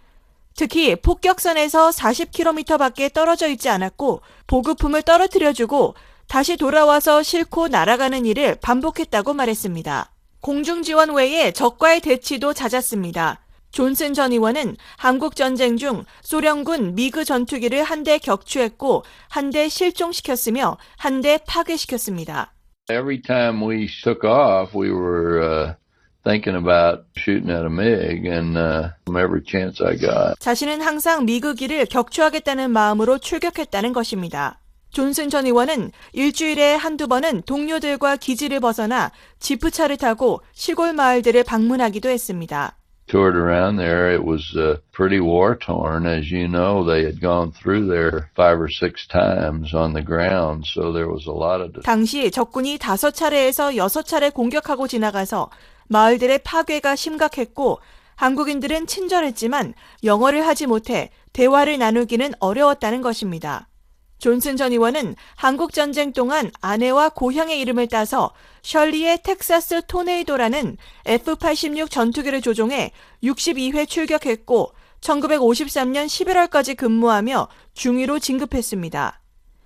특히 폭격선에서 사십 킬로미터 밖에 떨어져 있지 않았고 보급품을 떨어뜨려주고 다시 돌아와서 싣고 날아가는 일을 반복했다고 말했습니다. 공중지원 외에 적과의 대치도 잦았습니다. 존슨 전 의원은 한국전쟁 중 소련군 미그 전투기를 한 대 격추했고 한 대 실종시켰으며 한 대 파괴시켰습니다. Every time we took off, we were uh, thinking about shooting at a MiG, and uh, every chance I got. 자신은 항상 미그기를 격추하겠다는 마음으로 출격했다는 것입니다. 존슨 전 의원은 일주일에 한두 번은 동료들과 기지를 벗어나 지프차를 타고 시골 마을들을 방문하기도 했습니다. Toured around there. It was uh, pretty war-torn. As you know, they had gone through there five or six times on the ground, so there was a lot of... 당시 적군이 다섯 차례에서 여섯 차례 공격하고 지나가서 마을들의 파괴가 심각했고 한국인들은 친절했지만 영어를 하지 못해 대화를 나누기는 어려웠다는 것입니다. 존슨 전 의원은 한국전쟁 동안 아내와 고향의 이름을 따서 셜리의 텍사스 토네이도라는 에프 팔십육 전투기를 조종해 육십이 회 출격했고 천구백오십삼 년 십일월까지 근무하며 중위로 진급했습니다.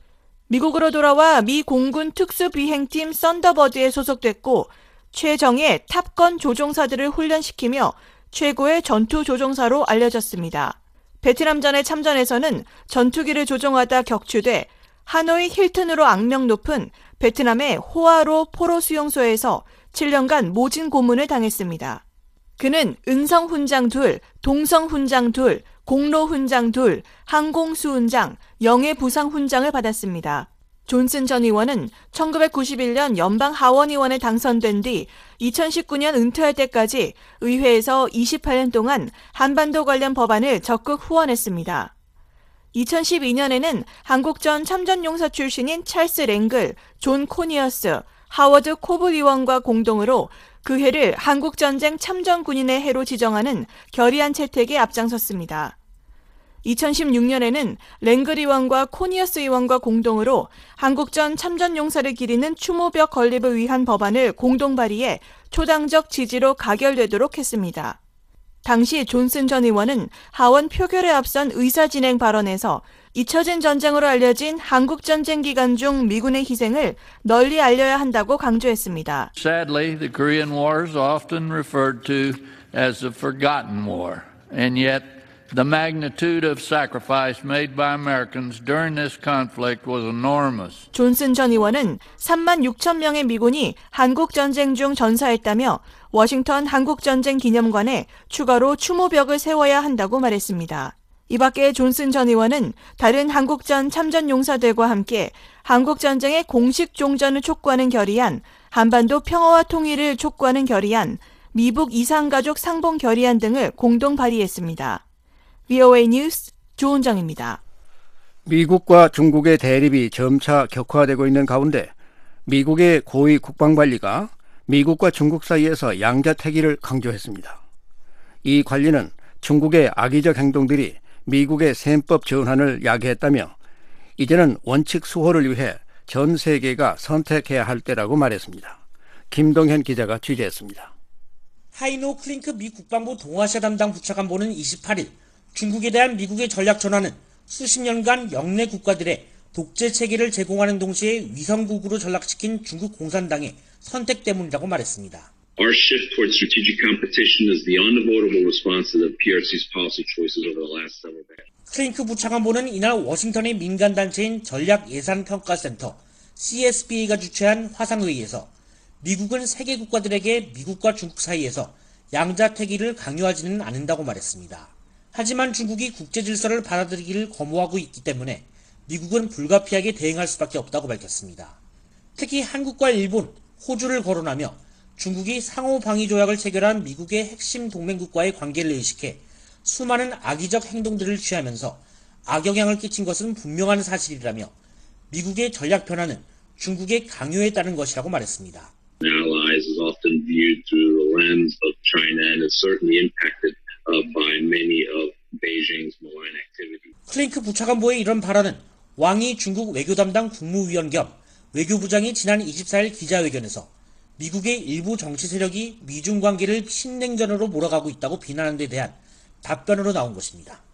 미국으로 돌아와 미 공군 특수비행팀 썬더버드에 소속됐고 최정예 탑건 조종사들을 훈련시키며 최고의 전투조종사로 알려졌습니다. 베트남전에 참전해서는 전투기를 조종하다 격추돼 하노이 힐튼으로 악명 높은 베트남의 호아로 포로 수용소에서 칠 년간 모진 고문을 당했습니다. 그는 은성훈장 둘, 동성훈장 둘, 공로훈장 둘, 항공수훈장, 영예부상훈장을 받았습니다. 존슨 전 의원은 천구백구십일 년 연방하원의원에 당선된 뒤 이천십구 년 은퇴할 때까지 의회에서 이십팔 년 동안 한반도 관련 법안을 적극 후원했습니다. 이천십이 년에는 한국전 참전용사 출신인 찰스 랭글, 존 코니어스, 하워드 코블 의원과 공동으로 그 해를 한국전쟁 참전 군인의 해로 지정하는 결의안 채택에 앞장섰습니다. 이천십육 년에는 랭글 의원과 코니어스 의원과 공동으로 한국전 참전 용사를 기리는 추모벽 건립을 위한 법안을 공동 발의해 초당적 지지로 가결되도록 했습니다. 당시 존슨 전 의원은 하원 표결에 앞선 의사진행 발언에서 잊혀진 전쟁으로 알려진 한국전쟁 기간 중 미군의 희생을 널리 알려야 한다고 강조했습니다. Sadly, the Korean War is often referred to as the forgotten war, and yet the magnitude of sacrifice made by Americans during this conflict was enormous. 존슨 전 의원은 삼만 육천 명의 미군이 한국전쟁 중 전사했다며 워싱턴 한국전쟁 기념관에 추가로 추모벽을 세워야 한다고 말했습니다. 이 밖에 존슨 전 의원은 다른 한국전 참전 용사들과 함께 한국전쟁의 공식 종전을 촉구하는 결의안, 한반도 평화와 통일을 촉구하는 결의안, 미북 이산가족 상봉 결의안 등을 공동 발의했습니다. 브이오에이 뉴스 조은정입니다. 미국과 중국의 대립이 점차 격화되고 있는 가운데 미국의 고위 국방관리가 미국과 중국 사이에서 양자태기를 강조했습니다. 이 관리는 중국의 악의적 행동들이 미국의 셈법 전환을 야기했다며 이제는 원칙 수호를 위해 전 세계가 선택해야 할 때라고 말했습니다. 김동현 기자가 취재했습니다. 하이노 클링크 미 국방부 동아시아 담당 부차관보는 이십팔 일 중국에 대한 미국의 전략 전환은 수십 년간 영내 국가들의 독재 체계를 제공하는 동시에 위성국으로 전락시킨 중국 공산당의 선택 때문이라고 말했습니다. Our shift towards strategic competition is the unavoidable response to the P R C's policy choices over the last several decades. 클링크 부차관보는 이날 워싱턴의 민간단체인 전략예산평가센터 씨 에스 비 에이가 주최한 화상회의에서 미국은 세계 국가들에게 미국과 중국 사이에서 양자태기를 강요하지는 않는다고 말했습니다. 하지만 중국이 국제질서를 받아들이기를 거부하고 있기 때문에 미국은 불가피하게 대응할 수밖에 없다고 밝혔습니다. 특히 한국과 일본, 호주를 거론하며 중국이 상호방위조약을 체결한 미국의 핵심 동맹국과의 관계를 의식해 수많은 악의적 행동들을 취하면서 악영향을 끼친 것은 분명한 사실이라며 미국의 전략 변화는 중국의 강요에 따른 것이라고 말했습니다. Allies is often viewed through the lens of China and is certainly impacted uh, by many of Beijing's malign activity. 클링크 부차관보의 이런 발언은 왕이 중국 외교담당 국무위원 겸 외교부장이 지난 이십사 일 기자회견에서 미국의 일부 정치 세력이 미중 관계를 신냉전으로 몰아가고 있다고 비난한 데 대한 답변으로 나온 것입니다.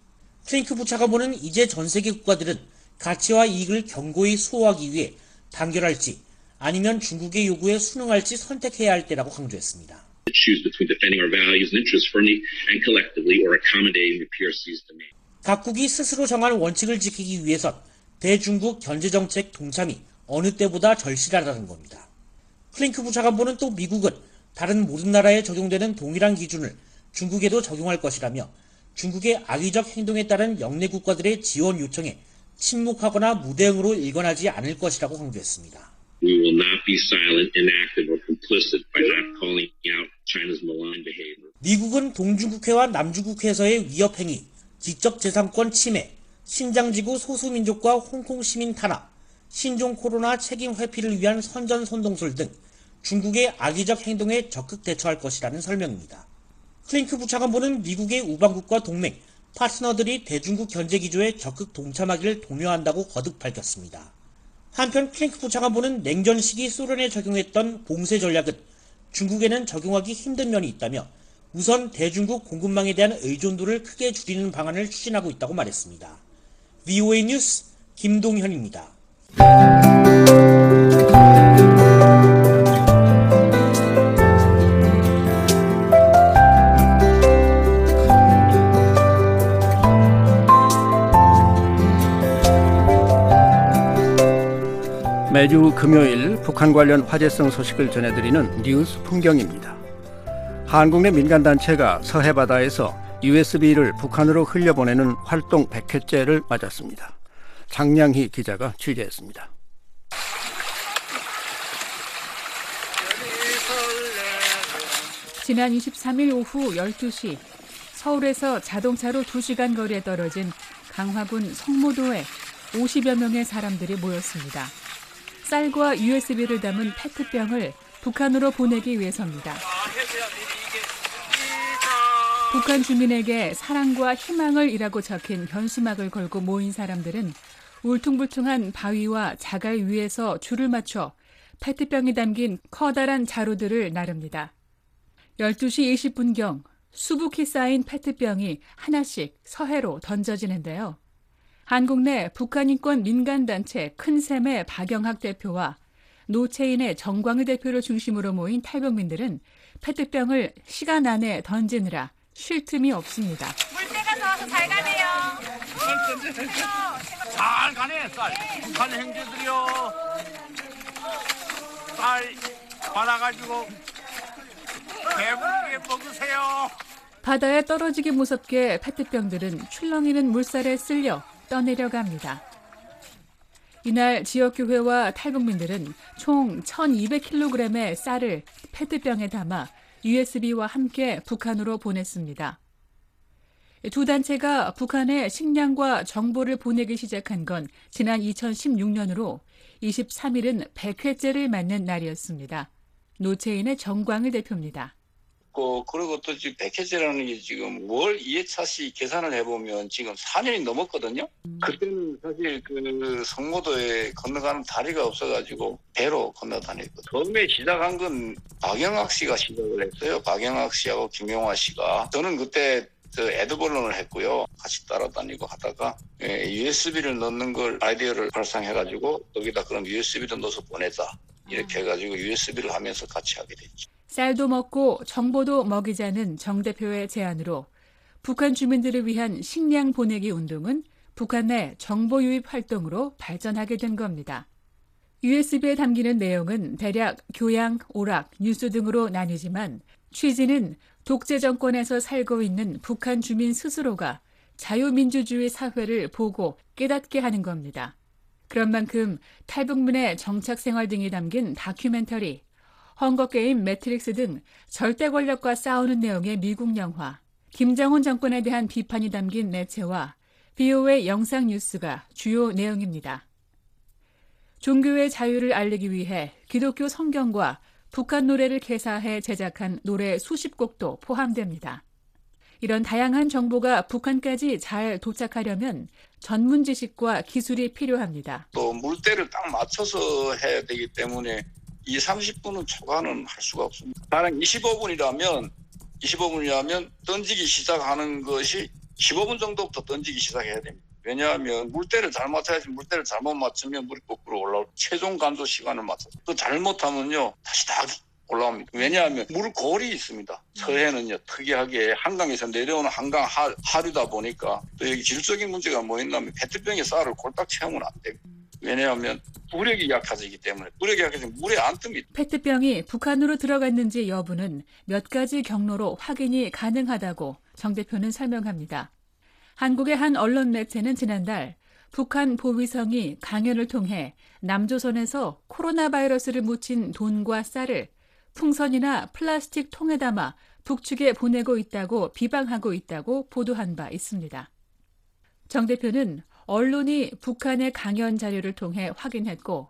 클링크 부차관보는 이제 전 세계 국가들은 가치와 이익을 견고히 수호하기 위해 단결할지 아니면 중국의 요구에 순응할지 선택해야 할 때라고 강조했습니다. Choose between defending our values and interests firmly and collectively or accommodating the P R C's demand. 각국이 스스로 정한 원칙을 지키기 위해선 대중국 견제정책 동참이 어느 때보다 절실하다는 겁니다. 클링크 부차관보는 또 미국은 다른 모든 나라에 적용되는 동일한 기준을 중국에도 적용할 것이라며 중국의 악의적 행동에 따른 영내 국가들의 지원 요청에 침묵하거나 무대응으로 일관하지 않을 것이라고 강조했습니다. We will not be silent, inactive, or complicit by not calling out China's malign behavior. 미국은 동중국해와 남중국해에서의 위협 행위, 지적 재산권 침해, 신장지구 소수민족과 홍콩 시민 탄압, 신종 코로나 책임 회피를 위한 선전선동술 등 중국의 악의적 행동에 적극 대처할 것이라는 설명입니다. 클링크 부차관보는 미국의 우방국과 동맹, 파트너들이 대중국 견제 기조에 적극 동참하기를 독려한다고 거듭 밝혔습니다. 한편 클링크 부차관보는 냉전 시기 소련에 적용했던 봉쇄 전략은 중국에는 적용하기 힘든 면이 있다며 우선 대중국 공급망에 대한 의존도를 크게 줄이는 방안을 추진하고 있다고 말했습니다. 브이오에이 뉴스 김동현입니다. 매주 금요일 북한 관련 화제성 소식을 전해드리는 뉴스 풍경입니다. 한국 내 민간단체가 서해바다에서 유에스비를 북한으로 흘려보내는 활동 백 회째를 맞았습니다. 장량희 기자가 취재했습니다. 지난 이십삼 일 오후 열두 시 서울에서 자동차로 두 시간 거리에 떨어진 강화군 성모도에 오십여 명의 사람들이 모였습니다. 쌀과 유에스비를 담은 페트병을 북한으로 보내기 위해서입니다. 북한 주민에게 사랑과 희망을 이라고 적힌 현수막을 걸고 모인 사람들은 울퉁불퉁한 바위와 자갈 위에서 줄을 맞춰 페트병이 담긴 커다란 자루들을 나릅니다. 열두 시 이십 분경 수북히 쌓인 페트병이 하나씩 서해로 던져지는데요. 한국 내 북한인권 민간단체 큰샘의 박영학 대표와 노채인의 정광희 대표를 중심으로 모인 탈북민들은 페트병을 시간 안에 던지느라 쉴 틈이 없습니다. 물때가 좋아서 잘 가네요. 잘 가네, 쌀. 북한 형제들이요. 쌀 받아가지고 배부르게 먹으세요. 바다에 떨어지기 무섭게 페트병들은 출렁이는 물살에 쓸려 떠내려갑니다. 이날 지역교회와 탈북민들은 총 천이백 킬로그램의 쌀을 페트병에 담아 유에스비와 함께 북한으로 보냈습니다. 두 단체가 북한에 식량과 정보를 보내기 시작한 건 지난 이천십육 년으로 이십삼 일은 백 회째를 맞는 날이었습니다. 노채인의 정광일 대표입니다. 그, 그리고 또 지금 백 회째라는 게 지금 월 이 회차씩 계산을 해보면 지금 사 년이 넘었거든요. 음. 그때는 사실 그 성모도에 건너가는 다리가 없어가지고 배로 건너다녔고 처음에 시작한 건 박영학 씨가 시작을 했어요. 박영학 씨하고 김용화 씨가. 저는 그때 저 에드벌론을 했고요. 같이 따라다니고 하다가 예, 유에스비를 넣는 걸 아이디어를 발상해가지고 여기다 그럼 유에스비를 넣어서 보내자. 이렇게 해가지고 유에스비를 하면서 같이 하게 됐죠. 쌀도 먹고 정보도 먹이자는 정 대표의 제안으로 북한 주민들을 위한 식량 보내기 운동은 북한 내 정보 유입 활동으로 발전하게 된 겁니다. 유에스비에 담기는 내용은 대략 교양, 오락, 뉴스 등으로 나뉘지만 취지는 독재 정권에서 살고 있는 북한 주민 스스로가 자유민주주의 사회를 보고 깨닫게 하는 겁니다. 그런 만큼 탈북민의 정착 생활 등이 담긴 다큐멘터리, 헝거게임, 매트릭스 등 절대 권력과 싸우는 내용의 미국 영화, 김정은 정권에 대한 비판이 담긴 매체와 브이오에이 영상 뉴스가 주요 내용입니다. 종교의 자유를 알리기 위해 기독교 성경과 북한 노래를 개사해 제작한 노래 수십 곡도 포함됩니다. 이런 다양한 정보가 북한까지 잘 도착하려면 전문 지식과 기술이 필요합니다. 또 물때를 딱 맞춰서 해야 되기 때문에 이 삼십 분은 초과는 할 수가 없습니다. 만약 이십오 분이라면 이십오 분이라면 던지기 시작하는 것이 십오 분 정도부터 던지기 시작해야 됩니다. 왜냐하면 물때를 잘 맞춰야지 물때를 잘못 맞추면 물이 거꾸로 올라올 최종 간도 시간을 맞춰서 그 잘못하면요 다시 다 올라옵니다. 왜냐하면 물골이 있습니다. 서해는요 특이하게 한강에서 내려오는 한강 하, 하류다 보니까 또 여기 질적인 문제가 뭐 있냐면 페트병에 쌀을 골딱 채우면 안 돼요. 왜냐하면 부력이 약해지기 때문에 부력이 약해지면 물에 안 뜹니다. 페트병이 북한으로 들어갔는지 여부는 몇 가지 경로로 확인이 가능하다고 정 대표는 설명합니다. 한국의 한 언론 매체는 지난달 북한 보위성이 강연을 통해 남조선에서 코로나 바이러스를 묻힌 돈과 쌀을 풍선이나 플라스틱 통에 담아 북측에 보내고 있다고 비방하고 있다고 보도한 바 있습니다. 정 대표는 언론이 북한의 강연 자료를 통해 확인했고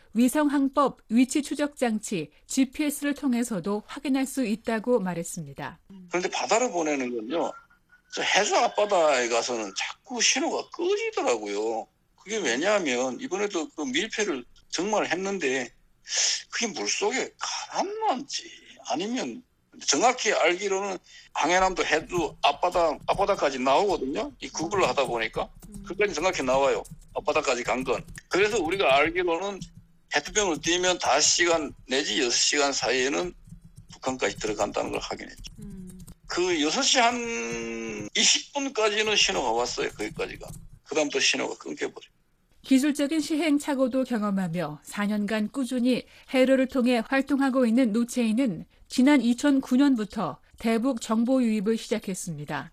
위성항법 위치 추적 장치 지피에스를 통해서도 확인할 수 있다고 말했습니다. 그런데 바다로 보내는 건요. 저 해수 앞바다에 가서는 자꾸 신호가 꺼지더라고요. 그게 왜냐하면 이번에도 그 밀폐를 정말 했는데 그게 물속에 가라앉는지 아니면 정확히 알기로는 항해남도 해도 앞바다, 앞바다까지 나오거든요. 이 구글로 하다 보니까. 그까지 정확히 나와요. 앞바다까지 간 건. 그래서 우리가 알기로는 페트병을 띄면 다섯 시간 내지 여섯 시간 사이에는 북한까지 들어간다는 걸 확인했죠. 음. 그 여섯 시 한 이십 분까지는 신호가 왔어요. 거기까지가. 그 다음부터 신호가 끊겨버려요. 기술적인 시행착오도 경험하며 사 년간 꾸준히 해로를 통해 활동하고 있는 노채인은 지난 이천구 년부터 대북 정보 유입을 시작했습니다.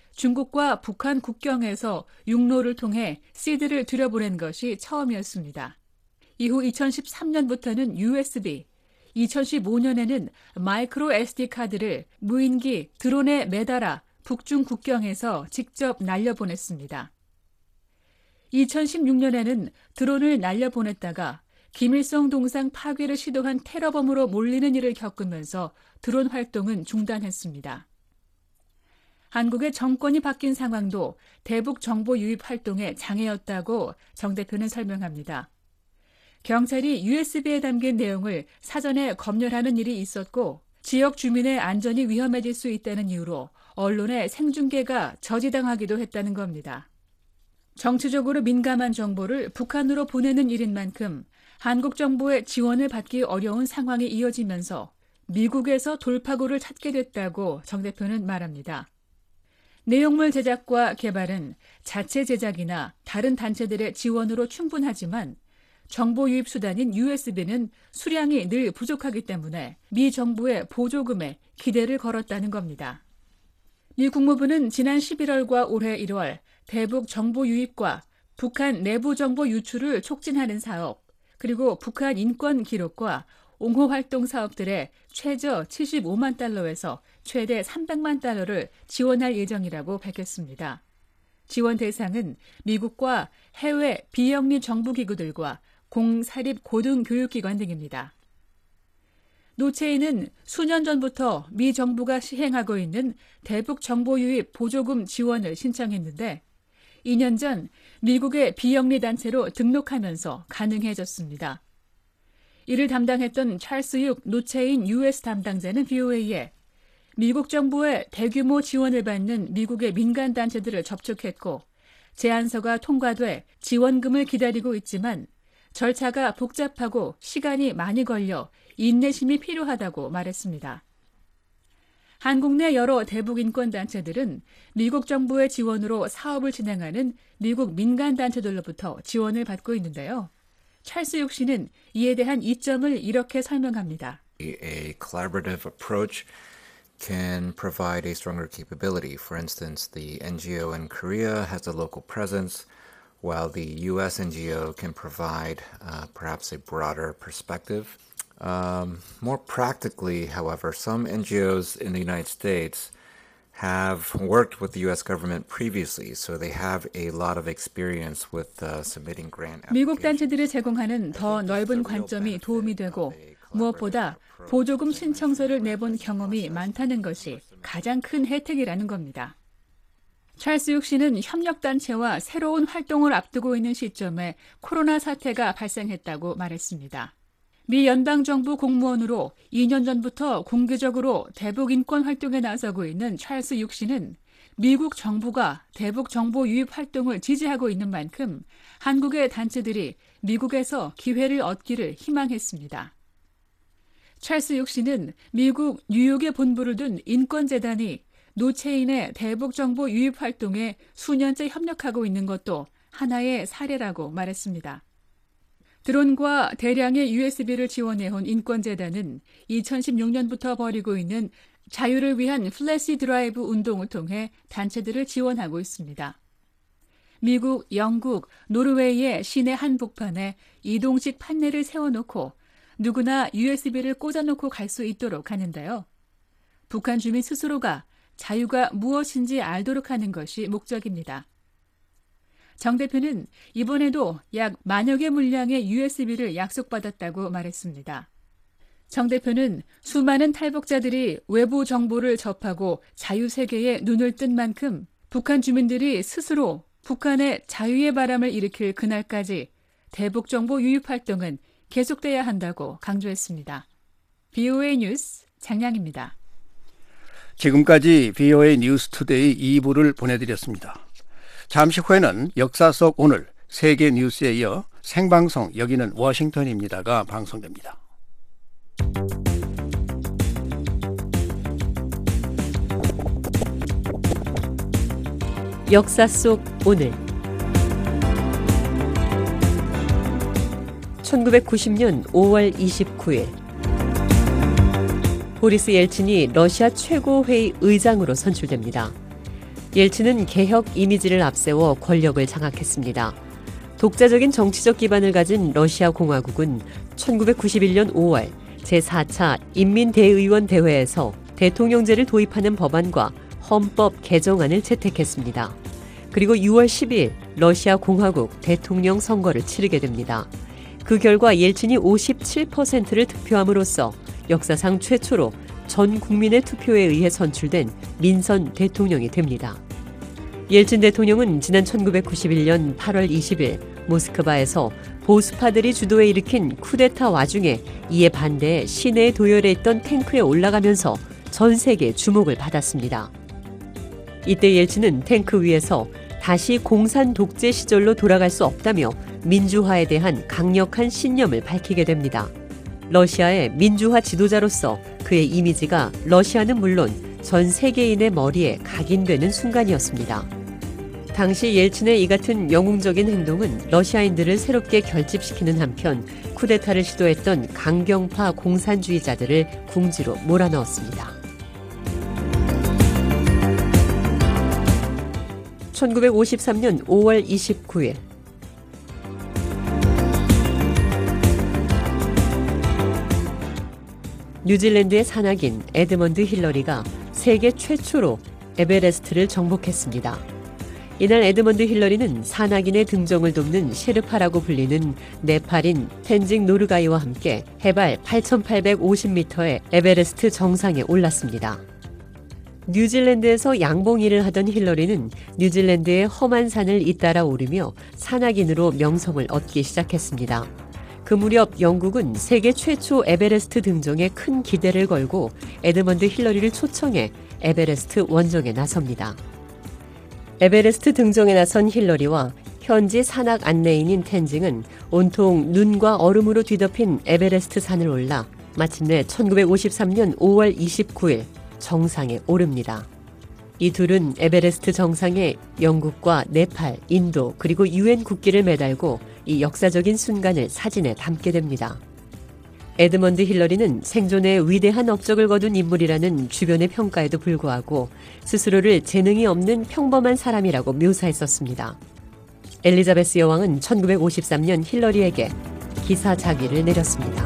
중국과 북한 국경에서 육로를 통해 씨디를 들여보낸 것이 처음이었습니다. 이후 이천십삼 년부터는 유에스비, 이천십오 년에는 마이크로 에스디 카드를 무인기 드론에 매달아 북중 국경에서 직접 날려보냈습니다. 이천십육 년에는 드론을 날려보냈다가 김일성 동상 파괴를 시도한 테러범으로 몰리는 일을 겪으면서 드론 활동은 중단했습니다. 한국의 정권이 바뀐 상황도 대북 정보 유입 활동의 장애였다고 정 대표는 설명합니다. 경찰이 유에스비에 담긴 내용을 사전에 검열하는 일이 있었고 지역 주민의 안전이 위험해질 수 있다는 이유로 언론의 생중계가 저지당하기도 했다는 겁니다. 정치적으로 민감한 정보를 북한으로 보내는 일인 만큼 한국 정부의 지원을 받기 어려운 상황이 이어지면서 미국에서 돌파구를 찾게 됐다고 정 대표는 말합니다. 내용물 제작과 개발은 자체 제작이나 다른 단체들의 지원으로 충분하지만 정보 유입 수단인 유에스비는 수량이 늘 부족하기 때문에 미 정부의 보조금에 기대를 걸었다는 겁니다. 미 국무부는 지난 십일월과 올해 일월 대북 정보 유입과 북한 내부 정보 유출을 촉진하는 사업, 그리고 북한 인권 기록과 옹호 활동 사업들에 최저 칠십오만 달러에서 최대 삼백만 달러를 지원할 예정이라고 밝혔습니다. 지원 대상은 미국과 해외 비영리 정부기구들과 공사립 고등교육기관 등입니다. 노체인은 수년 전부터 미 정부가 시행하고 있는 대북 정보 유입 보조금 지원을 신청했는데 이 년 전 미국의 비영리 단체로 등록하면서 가능해졌습니다. 이를 담당했던 찰스 육 노체인 유에스 담당자는 브이오에이에 미국 정부의 대규모 지원을 받는 미국의 민간 단체들을 접촉했고 제안서가 통과돼 지원금을 기다리고 있지만 절차가 복잡하고 시간이 많이 걸려 인내심이 필요하다고 말했습니다. 한국 내 여러 대북 인권 단체들은 미국 정부의 지원으로 사업을 진행하는 미국 민간 단체들로부터 지원을 받고 있는데요. 찰스 육 씨는 이에 대한 이점을 이렇게 설명합니다. A collaborative approach can provide a stronger capability. For instance, the N G O in Korea has a local presence, while the U S N G O can provide uh, perhaps a broader perspective. Um, more practically, however, some N G Os in the United States have worked with the U S government previously, so they have a lot of experience with uh, submitting grant applications. 미국 단체들이 제공하는 더 넓은 관점이 도움이 되고 무엇보다 보조금 신청서를 내본 경험이 많다는 것이 가장 큰 혜택이라는 겁니다. 찰스 육 씨는 협력단체와 새로운 활동을 앞두고 있는 시점에 코로나 사태가 발생했다고 말했습니다. 미 연방정부 공무원으로 이 년 전부터 공개적으로 대북 인권 활동에 나서고 있는 찰스 육 씨는 미국 정부가 대북 정보 유입 활동을 지지하고 있는 만큼 한국의 단체들이 미국에서 기회를 얻기를 희망했습니다. 찰스 육 씨는 미국 뉴욕에 본부를 둔 인권재단이 노체인의 대북 정보 유입 활동에 수년째 협력하고 있는 것도 하나의 사례라고 말했습니다. 드론과 대량의 유에스비를 지원해온 인권재단은 이천십육 년부터 벌이고 있는 자유를 위한 플래시 드라이브 운동을 통해 단체들을 지원하고 있습니다. 미국, 영국, 노르웨이의 시내 한복판에 이동식 판넬을 세워놓고 누구나 유에스비를 꽂아놓고 갈 수 있도록 하는데요. 북한 주민 스스로가 자유가 무엇인지 알도록 하는 것이 목적입니다. 정 대표는 이번에도 약 만여 개 물량의 유에스비를 약속받았다고 말했습니다. 정 대표는 수많은 탈북자들이 외부 정보를 접하고 자유세계에 눈을 뜬 만큼 북한 주민들이 스스로 북한의 자유의 바람을 일으킬 그날까지 대북 정보 유입 활동은 계속돼야 한다고 강조했습니다. 브이오에이 뉴스 장량입니다. 지금까지 브이오에이 뉴스투데이 이 부를 보내드렸습니다. 잠시 후에는 역사 속 오늘 세계 뉴스에 이어 생방송 여기는 워싱턴입니다가 방송됩니다. 역사 속 오늘 천구백구십 년 오월 이십구일 보리스 옐친이 러시아 최고회의 의장으로 선출됩니다. 옐친은 개혁 이미지를 앞세워 권력을 장악했습니다. 독자적인 정치적 기반을 가진 러시아 공화국은 천구백구십일 년 오월 제사 차 인민대의원 대회에서 대통령제를 도입하는 법안과 헌법 개정안을 채택했습니다. 그리고 유월 십일 러시아 공화국 대통령 선거를 치르게 됩니다. 그 결과 옐친이 오십칠 퍼센트를 득표함으로써 역사상 최초로 전 국민의 투표에 의해 선출된 민선 대통령이 됩니다. 옐친 대통령은 지난 천구백구십일 년 팔월 이십일 모스크바에서 보수파들이 주도해 일으킨 쿠데타 와중에 이에 반대해 시내에 도열해 있던 탱크에 올라가면서 전 세계의 주목을 받았습니다. 이때 옐친은 탱크 위에서 다시 공산 독재 시절로 돌아갈 수 없다며 민주화에 대한 강력한 신념을 밝히게 됩니다. 러시아의 민주화 지도자로서 그의 이미지가 러시아는 물론 전 세계인의 머리에 각인되는 순간이었습니다. 당시 옐친의 이 같은 영웅적인 행동은 러시아인들을 새롭게 결집시키는 한편 쿠데타를 시도했던 강경파 공산주의자들을 궁지로 몰아넣었습니다. 천구백오십삼 년 오월 이십구일 뉴질랜드의 산악인 에드먼드 힐러리가 세계 최초로 에베레스트를 정복했습니다. 이날 에드먼드 힐러리는 산악인의 등정을 돕는 셰르파라고 불리는 네팔인 텐징 노르가이와 함께 해발 팔천팔백오십 미터의 에베레스트 정상에 올랐습니다. 뉴질랜드에서 양봉 일을 하던 힐러리는 뉴질랜드의 험한 산을 잇따라 오르며 산악인으로 명성을 얻기 시작했습니다. 그 무렵 영국은 세계 최초 에베레스트 등정에 큰 기대를 걸고 에드먼드 힐러리를 초청해 에베레스트 원정에 나섭니다. 에베레스트 등정에 나선 힐러리와 현지 산악 안내인인 텐징은 온통 눈과 얼음으로 뒤덮인 에베레스트 산을 올라 마침내 천구백오십삼 년 오월 이십구일 정상에 오릅니다. 이 둘은 에베레스트 정상에 영국과 네팔, 인도 그리고 유엔 국기를 매달고 이 역사적인 순간을 사진에 담게 됩니다. 에드먼드 힐러리는 생존에 위대한 업적을 거둔 인물이라는 주변의 평가에도 불구하고 스스로를 재능이 없는 평범한 사람이라고 묘사했었습니다. 엘리자베스 여왕은 천구백오십삼 년 힐러리에게 기사자귀를 내렸습니다.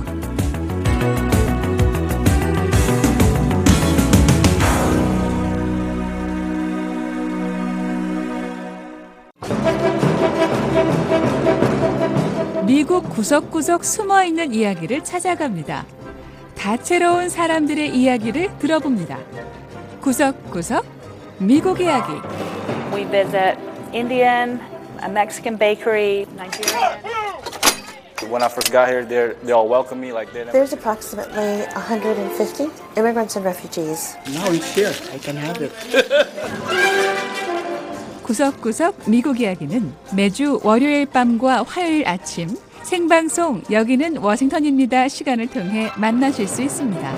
미국 구석구석 숨어있는 이야기를 찾아갑니다. 다채로운 사람들의 이야기를 들어봅니다. 구석구석 미국 이야기. We visit Indian, a Mexican bakery, Nigerian. When I first got here, they they all welcomed me like they. There's approximately one hundred fifty immigrants and refugees. Now he's here. I can have it. 구석구석 미국 이야기는 매주 월요일 밤과 화요일 아침 생방송 여기는 워싱턴입니다 시간을 통해 만나실 수 있습니다.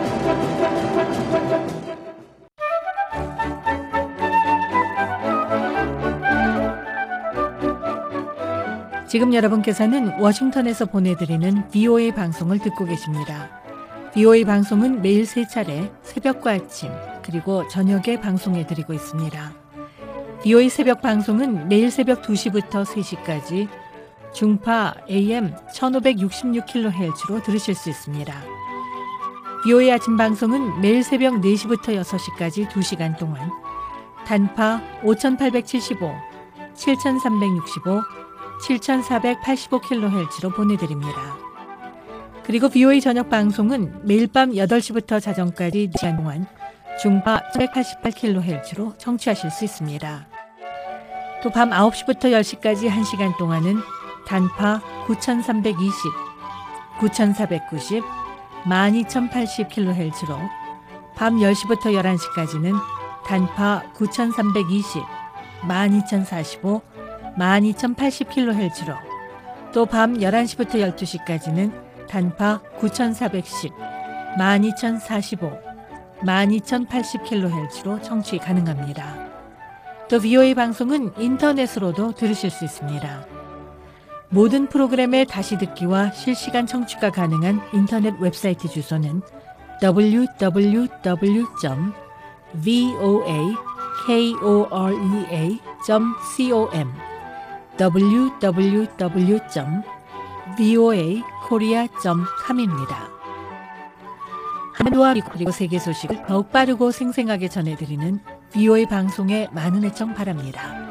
지금 여러분께서는 워싱턴에서 보내드리는 브이오에이 방송을 듣고 계십니다. 브이오에이 방송은 매일 세 차례 새벽과 아침 그리고 저녁에 방송해드리고 있습니다. 브이오에이 새벽 방송은 매일 새벽 두 시부터 세 시까지 중파 에이엠 천오백육십육 킬로헤르츠로 들으실 수 있습니다. 브이오에이 아침 방송은 매일 새벽 네 시부터 여섯 시까지 두 시간 동안 단파 오천팔백칠십오, 칠천삼백육십오, 칠천사백팔십오 킬로헤르츠로 보내드립니다. 그리고 브이오에이 저녁 방송은 매일 밤 여덟 시부터 자정까지 네 시간 동안 중파 천백팔십팔 킬로헤르츠로 청취하실 수 있습니다. 또 밤 아홉 시부터 열 시까지 한 시간 동안은 단파 구천삼백이십, 구천사백구십, 만 이천팔십 킬로헤르츠로 밤 열 시부터 열한 시까지는 단파 구천삼백이십, 만 이천사십오, 만 이천팔십 킬로헤르츠로 또 밤 열한 시부터 열두 시까지는 단파 구천사백십, 만 이천사십오, 만 이천팔십 킬로헤르츠로 청취 가능합니다. 또 브이오에이 방송은 인터넷으로도 들으실 수 있습니다. 모든 프로그램의 다시 듣기와 실시간 청취가 가능한 인터넷 웹사이트 주소는 더블유 더블유 더블유 점 브이오에이 코리아 점 컴 더블유 더블유 더블유 점 브이오에이 코리아 점 컴입니다. 한국과 그리고 세계 소식을 더욱 빠르고 생생하게 전해드리는 브이오에이 방송에 많은 애청 바랍니다.